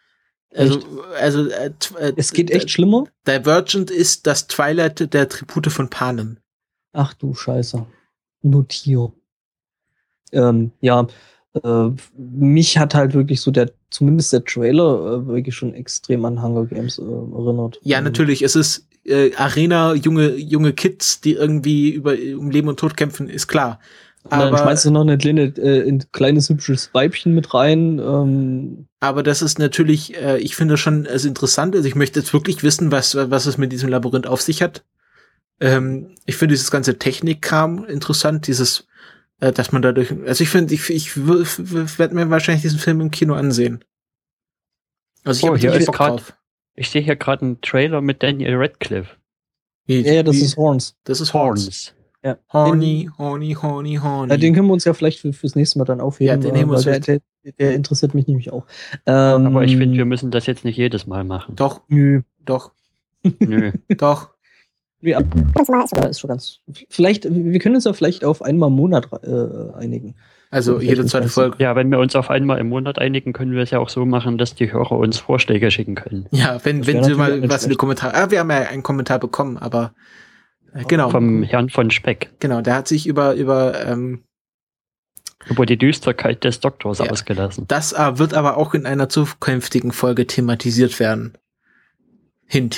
Es geht echt schlimmer. Divergent ist das Twilight der Tribute von Panem. Ach du Scheiße. Notier. Mich hat halt wirklich so zumindest der Trailer wirklich schon extrem an Hunger Games erinnert. Ja, natürlich. Es ist Arena, junge Kids, die irgendwie um Leben und Tod kämpfen, ist klar. Aber dann schmeißt du noch ein kleines hübsches Weibchen mit rein. Aber das ist natürlich, ich finde schon interessant. Also ich möchte jetzt wirklich wissen, was es mit diesem Labyrinth auf sich hat. Ich finde dieses ganze Technikkram interessant, dass man dadurch, also ich finde, ich werde mir wahrscheinlich diesen Film im Kino ansehen. Also ich habe Bock drauf. Ich sehe hier gerade einen Trailer mit Daniel Radcliffe. Das ist Horns. Das ist Horns. Ja. Horny. Ja, den können wir uns ja vielleicht fürs nächste Mal dann aufheben. Ja, den nehmen wir uns. Der interessiert mich nämlich auch. Aber ich finde, wir müssen das jetzt nicht jedes Mal machen. Doch. Nö. Doch. Nö. Doch. Ja, ist schon ganz. Vielleicht, wir können uns ja vielleicht auf einmal im Monat einigen. Also jede zweite Folge. Ja, wenn wir uns auf einmal im Monat einigen, können wir es ja auch so machen, dass die Hörer uns Vorschläge schicken können. Ja, wenn sie mal was in die Kommentare. Wir haben ja einen Kommentar bekommen, aber genau. Vom Herrn von Speck. Genau, der hat sich über die Düsterkeit des Doktors ausgelassen. Das wird aber auch in einer zukünftigen Folge thematisiert werden. Hint.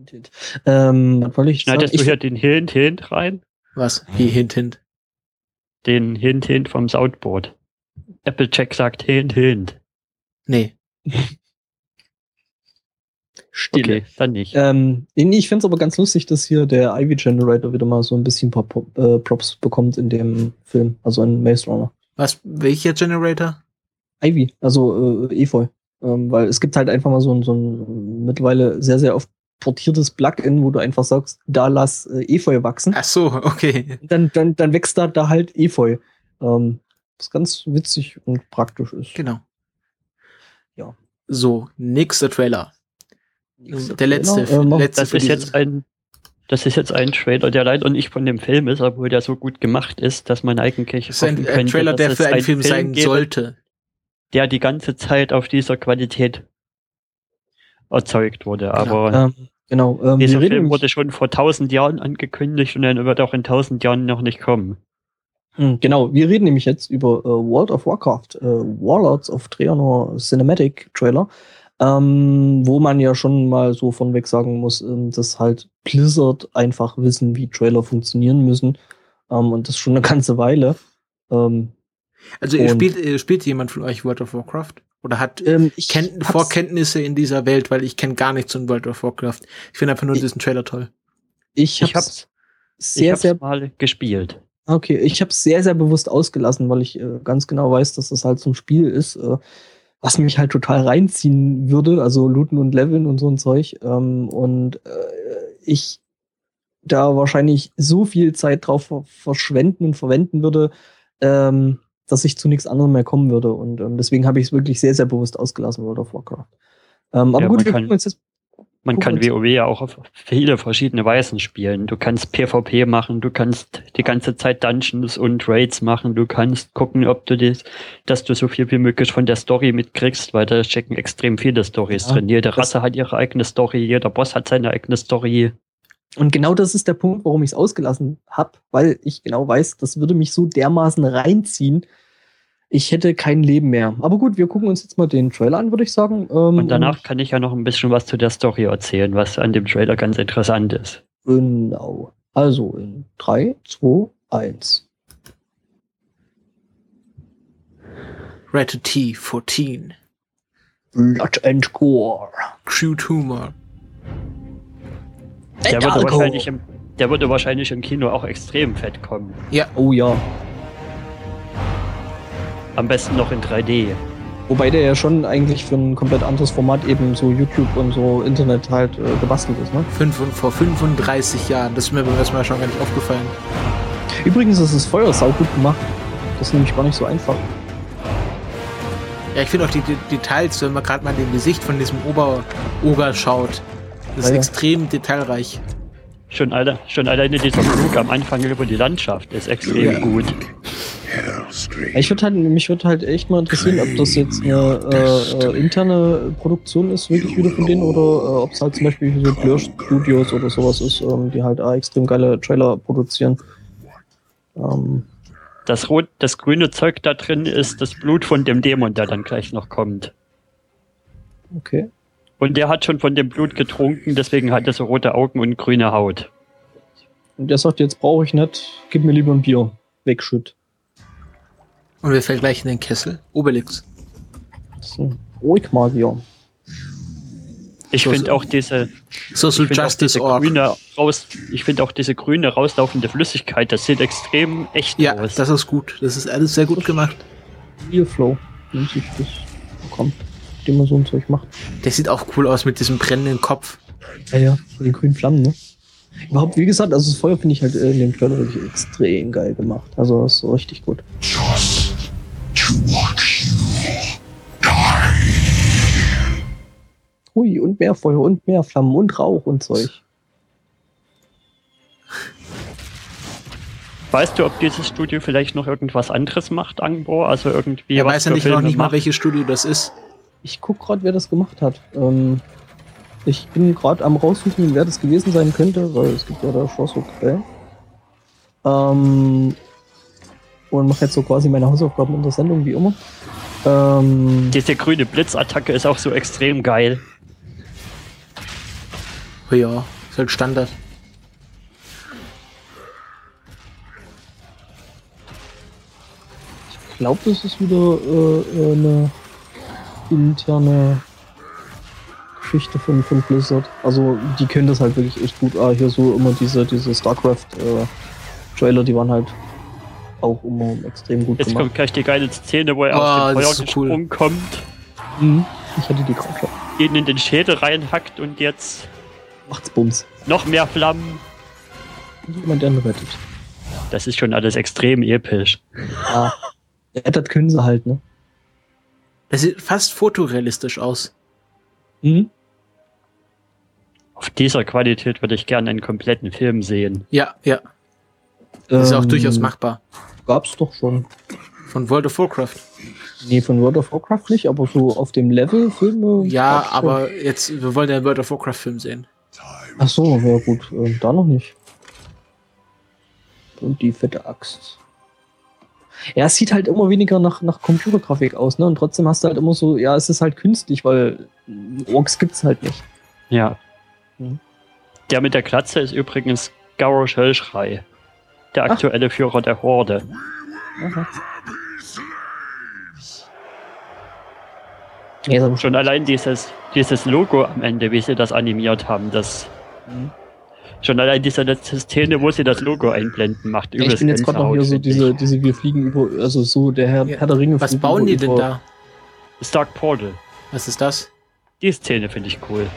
Was wollte ich sagen? Schneidest du hier den Hint rein? Was? Wie Hint? den Hint vom Soundboard. Applejack sagt Hint. Nee. Stille. Okay, dann nicht. Ich finde es aber ganz lustig, dass hier der Ivy Generator wieder mal so ein bisschen Props bekommt in dem Film, also in Maze Runner. Welcher Generator? Ivy, also Efeu. Weil es gibt halt einfach mal so ein mittlerweile sehr, sehr oft portiertes Plugin, wo du einfach sagst, da lass Efeu wachsen. Ach so, okay. Dann wächst da halt Efeu. Was ganz witzig und praktisch ist. Genau. Ja. So, nächster Trailer. Der letzte. Das ist jetzt ein Trailer, der leider nicht von dem Film ist, obwohl der so gut gemacht ist, dass man eigentlich das ist ein Trailer, der für einen Film sein sollte. Der die ganze Zeit auf dieser Qualität erzeugt wurde. Aber dieser Film wurde schon vor 1000 Jahren angekündigt und dann wird auch in 1000 Jahren noch nicht kommen. Genau, wir reden nämlich jetzt über World of Warcraft, Warlords of Draenor Cinematic Trailer, wo man ja schon mal so von weg sagen muss, dass halt Blizzard einfach wissen, wie Trailer funktionieren müssen, und das schon eine ganze Weile. Also spielt jemand von euch World of Warcraft? Oder hat Vorkenntnisse in dieser Welt? Weil ich kenne gar nichts von World of Warcraft. Ich finde einfach nur diesen Trailer toll. Ich hab's mal gespielt. Okay, ich habe es sehr, sehr bewusst ausgelassen, weil ich ganz genau weiß, dass das halt so ein Spiel ist, was mich halt total reinziehen würde, also looten und leveln und so ein Zeug. Ich da wahrscheinlich so viel Zeit drauf verschwenden und verwenden würde, dass ich zu nichts anderem mehr kommen würde. Und deswegen habe ich es wirklich sehr, sehr bewusst ausgelassen, World of Warcraft. Aber gut, wir gucken uns jetzt. Man kann WoW ja auch auf viele verschiedene Weisen spielen. Du kannst PvP machen, du kannst die ganze Zeit Dungeons und Raids machen, du kannst gucken, ob du dass du so viel wie möglich von der Story mitkriegst, weil da stecken extrem viele Storys drin. Jede Rasse hat ihre eigene Story, jeder Boss hat seine eigene Story. Und genau das ist der Punkt, warum ich es ausgelassen habe, weil ich genau weiß, das würde mich so dermaßen reinziehen, ich hätte kein Leben mehr. Aber gut, wir gucken uns jetzt mal den Trailer an, würde ich sagen. Und danach kann ich ja noch ein bisschen was zu der Story erzählen, was an dem Trailer ganz interessant ist. Genau. Also in 3, 2, 1. Rated T 14. Blood and Gore. Crude Humor. Der würde wahrscheinlich im Kino auch extrem fett kommen. Ja. Oh ja. Am besten noch in 3D. Wobei der ja schon eigentlich für ein komplett anderes Format, eben so YouTube und so Internet halt gebastelt ist, ne? Vor 35 Jahren. Das ist mir beim ersten Mal schon gar nicht aufgefallen. Übrigens ist das Feuer saugut gemacht. Das ist nämlich gar nicht so einfach. Ja, ich finde auch die Details, wenn man gerade mal dem Gesicht von diesem Oger schaut. Das ist extrem detailreich. Schon alleine dieser Flug am Anfang über die Landschaft ist extrem gut. Mich würde halt echt mal interessieren, ob das jetzt eine interne Produktion ist, wirklich wieder von denen, oder ob es halt zum Beispiel so Blur Studios oder sowas ist, die halt extrem geile Trailer produzieren. Das grüne Zeug da drin ist das Blut von dem Dämon, der dann gleich noch kommt. Okay. Und der hat schon von dem Blut getrunken, deswegen hat er so rote Augen und grüne Haut. Und der sagt, jetzt brauche ich nicht, gib mir lieber ein Bier. Wegschütt. Und wir vergleichen den Kessel. Obelix. Das ist ein Ruhigmagier. Ich finde auch diese grüne rauslaufende Flüssigkeit, das sieht extrem echt aus. Ja, das ist gut. Das ist alles sehr gut gemacht. Bierflow, wenn sich das bekommt, indem man so ein Zeug macht. Der sieht auch cool aus mit diesem brennenden Kopf. Ja, mit den grünen Flammen, ne? Überhaupt, wie gesagt, also das Feuer finde ich halt in dem Trailer wirklich extrem geil gemacht. Also das ist so richtig gut. Hui, und mehr Feuer und mehr Flammen und Rauch und Zeug. Weißt du, ob dieses Studio vielleicht noch irgendwas anderes macht, Angbor? Also irgendwie. Er weiß ja noch nicht mal, welches Studio das ist. Ich guck gerade, wer das gemacht hat. Ich bin gerade am raussuchen, wer das gewesen sein könnte, weil es gibt ja da schon so Quellen. Und mache jetzt so quasi meine Hausaufgaben in der Sendung, wie immer. Diese grüne Blitzattacke ist auch so extrem geil. Oh ja, ist halt Standard. glaube, das ist wieder eine interne Geschichte von Blizzard. Also die können das halt wirklich echt gut. Hier so immer diese StarCraft-Trailer, die waren halt auch immer extrem gut Jetzt gemacht. kommt gleich die geile Szene, wo er aus dem Feuer gesprungen kommt. Ich hatte die gerade schon. Ihn in den Schädel reinhackt und jetzt Macht's Bums. noch mehr Flammen. Jemand den rettet. Das ist schon alles extrem episch. Ja. Ja, das können sie halt, ne? Das sieht fast fotorealistisch aus. Auf dieser Qualität würde ich gerne einen kompletten Film sehen. Ja. Das ist auch durchaus machbar. Gab's doch schon. Von World of Warcraft. Nee, von World of Warcraft nicht, aber so auf dem Level Filme. Ja, aber jetzt, wir wollen ja einen World of Warcraft Film sehen. Ach so, ja gut, da noch nicht. Und die fette Axt. Ja, es sieht halt immer weniger nach Computergrafik aus, ne? Und trotzdem hast du halt immer so, ja, es ist halt künstlich, weil Orks gibt's halt nicht. Ja. Mhm. Der mit der Glatze ist übrigens Garrosh Hellschrei. Der aktuelle Führer der Horde. Aha. Ja, Schon allein dieses Logo am Ende, wie sie das animiert haben, schon allein diese letzte Szene, wo sie das Logo einblenden, macht übelst. Ich bin jetzt gerade noch hier so diese wir fliegen über, also so der Herr der Ringe. Was bauen die denn da? Stark Portal. Was ist das? Die Szene finde ich cool.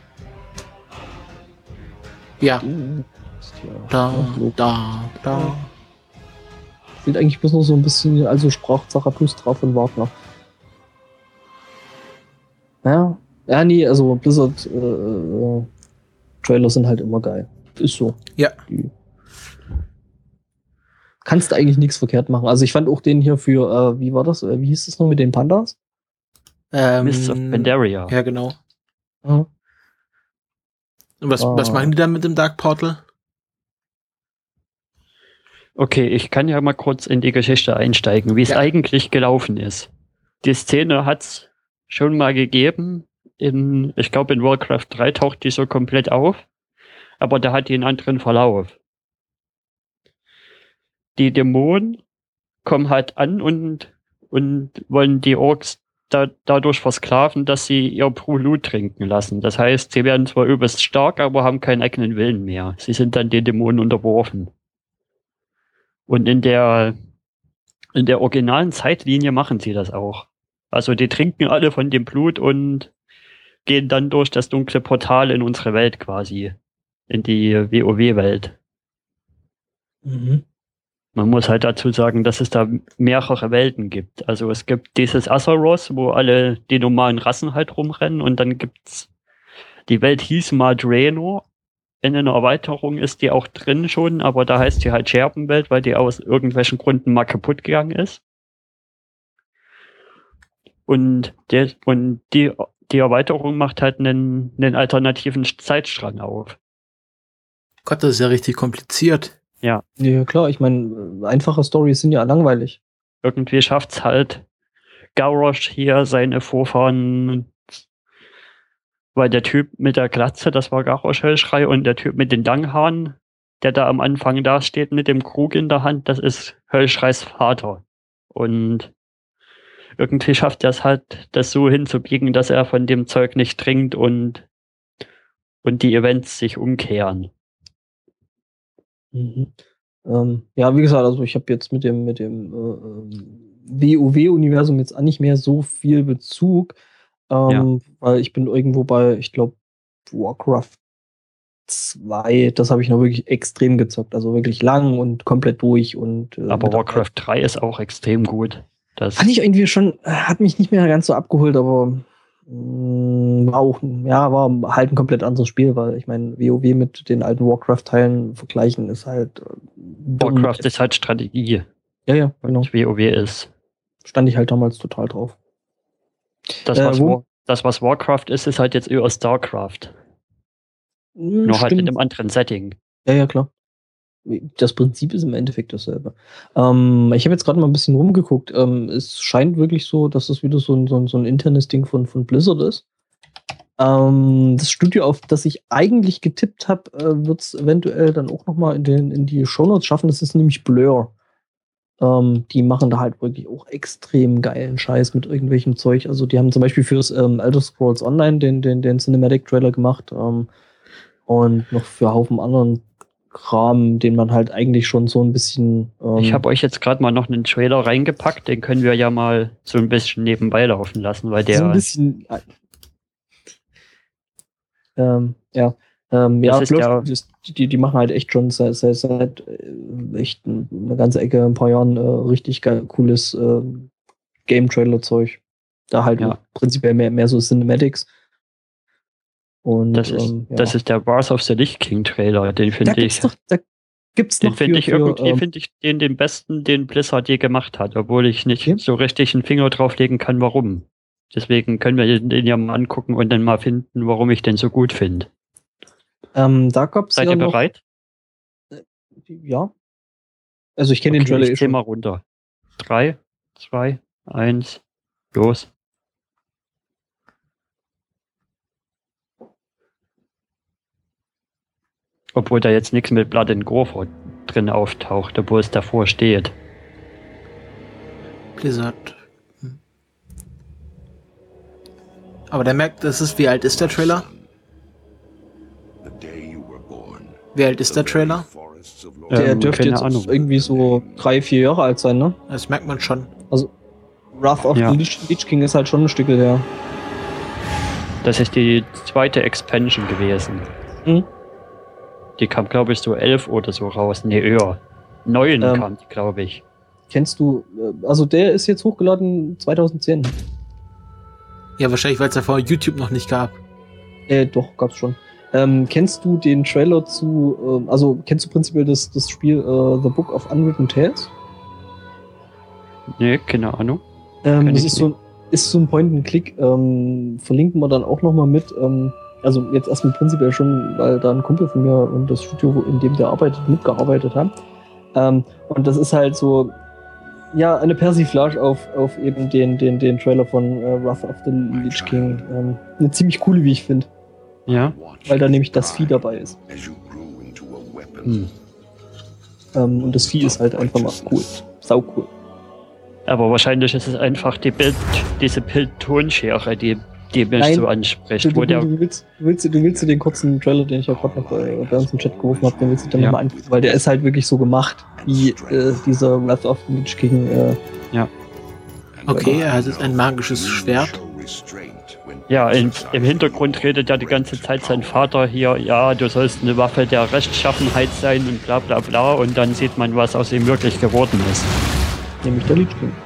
Ja. Da. Sieht eigentlich bloß noch so ein bisschen, also sprach Zarathustra von Wagner. Ja, nee, also Blizzard Trailer sind halt immer geil. Ist so. Ja. Kannst du eigentlich nichts verkehrt machen. Also ich fand auch den hier für, wie war das? Wie hieß das noch mit den Pandas? Mists of Pandaria. Ja, genau. Ja. Und was machen die da mit dem Dark Portal? Okay, ich kann ja mal kurz in die Geschichte einsteigen, wie es eigentlich gelaufen ist. Die Szene hat's schon mal gegeben. Ich glaube, in Warcraft 3 taucht die so komplett auf, aber da hat die einen anderen Verlauf. Die Dämonen kommen halt an und wollen die Orks dadurch versklaven, dass sie ihr Blut trinken lassen. Das heißt, sie werden zwar übelst stark, aber haben keinen eigenen Willen mehr. Sie sind dann den Dämonen unterworfen. Und in der originalen Zeitlinie machen sie das auch. Also die trinken alle von dem Blut und gehen dann durch das dunkle Portal in unsere Welt quasi. In die WoW-Welt. Mhm. Man muss halt dazu sagen, dass es da mehrere Welten gibt. Also es gibt dieses Azeroth, wo alle die normalen Rassen halt rumrennen, und dann gibt's die Welt hieß mal Draenor. In einer Erweiterung ist die auch drin schon, aber da heißt die halt Scherbenwelt, weil die aus irgendwelchen Gründen mal kaputt gegangen ist. Und die Erweiterung macht halt einen alternativen Zeitstrang auf. Gott, das ist ja richtig kompliziert. Ja. Ja, klar, ich meine, einfache Storys sind ja langweilig. Irgendwie schafft's halt Garrosh hier seine Vorfahren, weil der Typ mit der Glatze, das war Garrosh Hellschrei, und der Typ mit den Langhaaren, der da am Anfang da steht mit dem Krug in der Hand, das ist Hellschreis Vater. Und irgendwie schafft er es halt, das so hinzubiegen, dass er von dem Zeug nicht trinkt und die Events sich umkehren. Mhm. Ja, wie gesagt, also ich habe jetzt mit dem WoW-Universum jetzt auch nicht mehr so viel Bezug, weil ich bin irgendwo bei, ich glaube, Warcraft 2, das habe ich noch wirklich extrem gezockt, also wirklich lang und komplett durch. Und aber Warcraft 3 ist auch extrem gut. Das fand ich irgendwie schon, hat mich nicht mehr ganz so abgeholt, aber war halt ein komplett anderes Spiel, weil ich meine, WoW mit den alten Warcraft-Teilen vergleichen ist halt Warcraft ist halt Strategie. Ja, genau. Und WoW ist. Stand ich halt damals total drauf. Das, was Warcraft ist halt jetzt eher StarCraft. Nur halt in einem anderen Setting. Ja, klar. Das Prinzip ist im Endeffekt dasselbe. Ich habe jetzt gerade mal ein bisschen rumgeguckt. Es scheint wirklich so, dass das wieder so ein internes Ding von Blizzard ist. Das Studio, auf das ich eigentlich getippt habe, wird es eventuell dann auch nochmal in die Shownotes schaffen. Das ist nämlich Blur. Die machen da halt wirklich auch extrem geilen Scheiß mit irgendwelchem Zeug. Also die haben zum Beispiel fürs Elder Scrolls Online den Cinematic-Trailer gemacht und noch für Haufen anderen Kram, den man halt eigentlich schon so ein bisschen... ich habe euch jetzt gerade mal noch einen Trailer reingepackt, den können wir ja mal so ein bisschen nebenbei laufen lassen, weil der... So ein bisschen... Die machen halt echt schon seit echt eine ganze Ecke, ein paar Jahren richtig cooles Game-Trailer-Zeug. Da halt prinzipiell mehr so Cinematics. Und das ist der Wars of the Lich King Trailer, den finde ich. Finde ich den besten, den Blizzard je gemacht hat, obwohl ich nicht so richtig einen Finger drauflegen kann, warum. Deswegen können wir den ja mal angucken und dann mal finden, warum ich den so gut finde. Da gab's Seid ihr bereit? Ja. Also ich kenne den Trailer ich schon. Mal runter. 3, 2, 1, los. Obwohl da jetzt nichts mit Blood and Gore drin auftaucht, obwohl es davor steht. Blizzard. Aber der merkt, wie alt ist der Trailer? Wie alt ist der Trailer? Der dürfte jetzt irgendwie so 3-4 Jahre alt sein, ne? Das merkt man schon. Also Wrath of the Lich King ist halt schon ein Stück her. Das ist die zweite Expansion gewesen. Mhm. Die kam, glaube ich, so 11 oder so raus. Nee, eher. 9 kam die, glaube ich. Kennst du, also der ist jetzt hochgeladen 2010. Ja, wahrscheinlich, weil es ja vorher YouTube noch nicht gab. Doch, gab's schon. Kennst du den Trailer zu, kennst du prinzipiell das Spiel The Book of Unwritten Tales? Nee, keine Ahnung. Das ist so ein Point-and-Click, verlinken wir dann auch nochmal mit. Also jetzt erstmal prinzipiell schon, weil da ein Kumpel von mir und das Studio, in dem der mitgearbeitet haben. Und das ist halt so, ja, eine Persiflage auf eben den Trailer von Wrath of the Lich King. Eine ziemlich coole, wie ich finde. Ja. Weil da nämlich das Vieh dabei ist. Und das Vieh ist halt einfach mal cool. Sau cool. Aber wahrscheinlich ist es einfach diese Bild-Tonschere, die mich so anspricht. Du willst dir den kurzen Trailer, den ich ja gerade noch bei uns im Chat gerufen habe, den willst du dann nochmal angucken, weil der ist halt wirklich so gemacht, wie dieser Wrath of the Lich King. Okay, er hat jetzt ein magisches Schwert. Ja, im Hintergrund redet ja die ganze Zeit sein Vater hier, ja, du sollst eine Waffe der Rechtschaffenheit sein und bla bla bla, und dann sieht man, was aus ihm wirklich geworden ist. Nämlich der Lich King.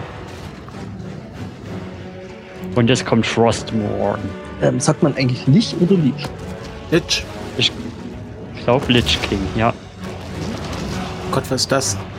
Und jetzt kommt Frostmourne. Sagt man eigentlich Lich oder Lich? Lich. Ich glaube Lich King, ja. Gott, was ist das?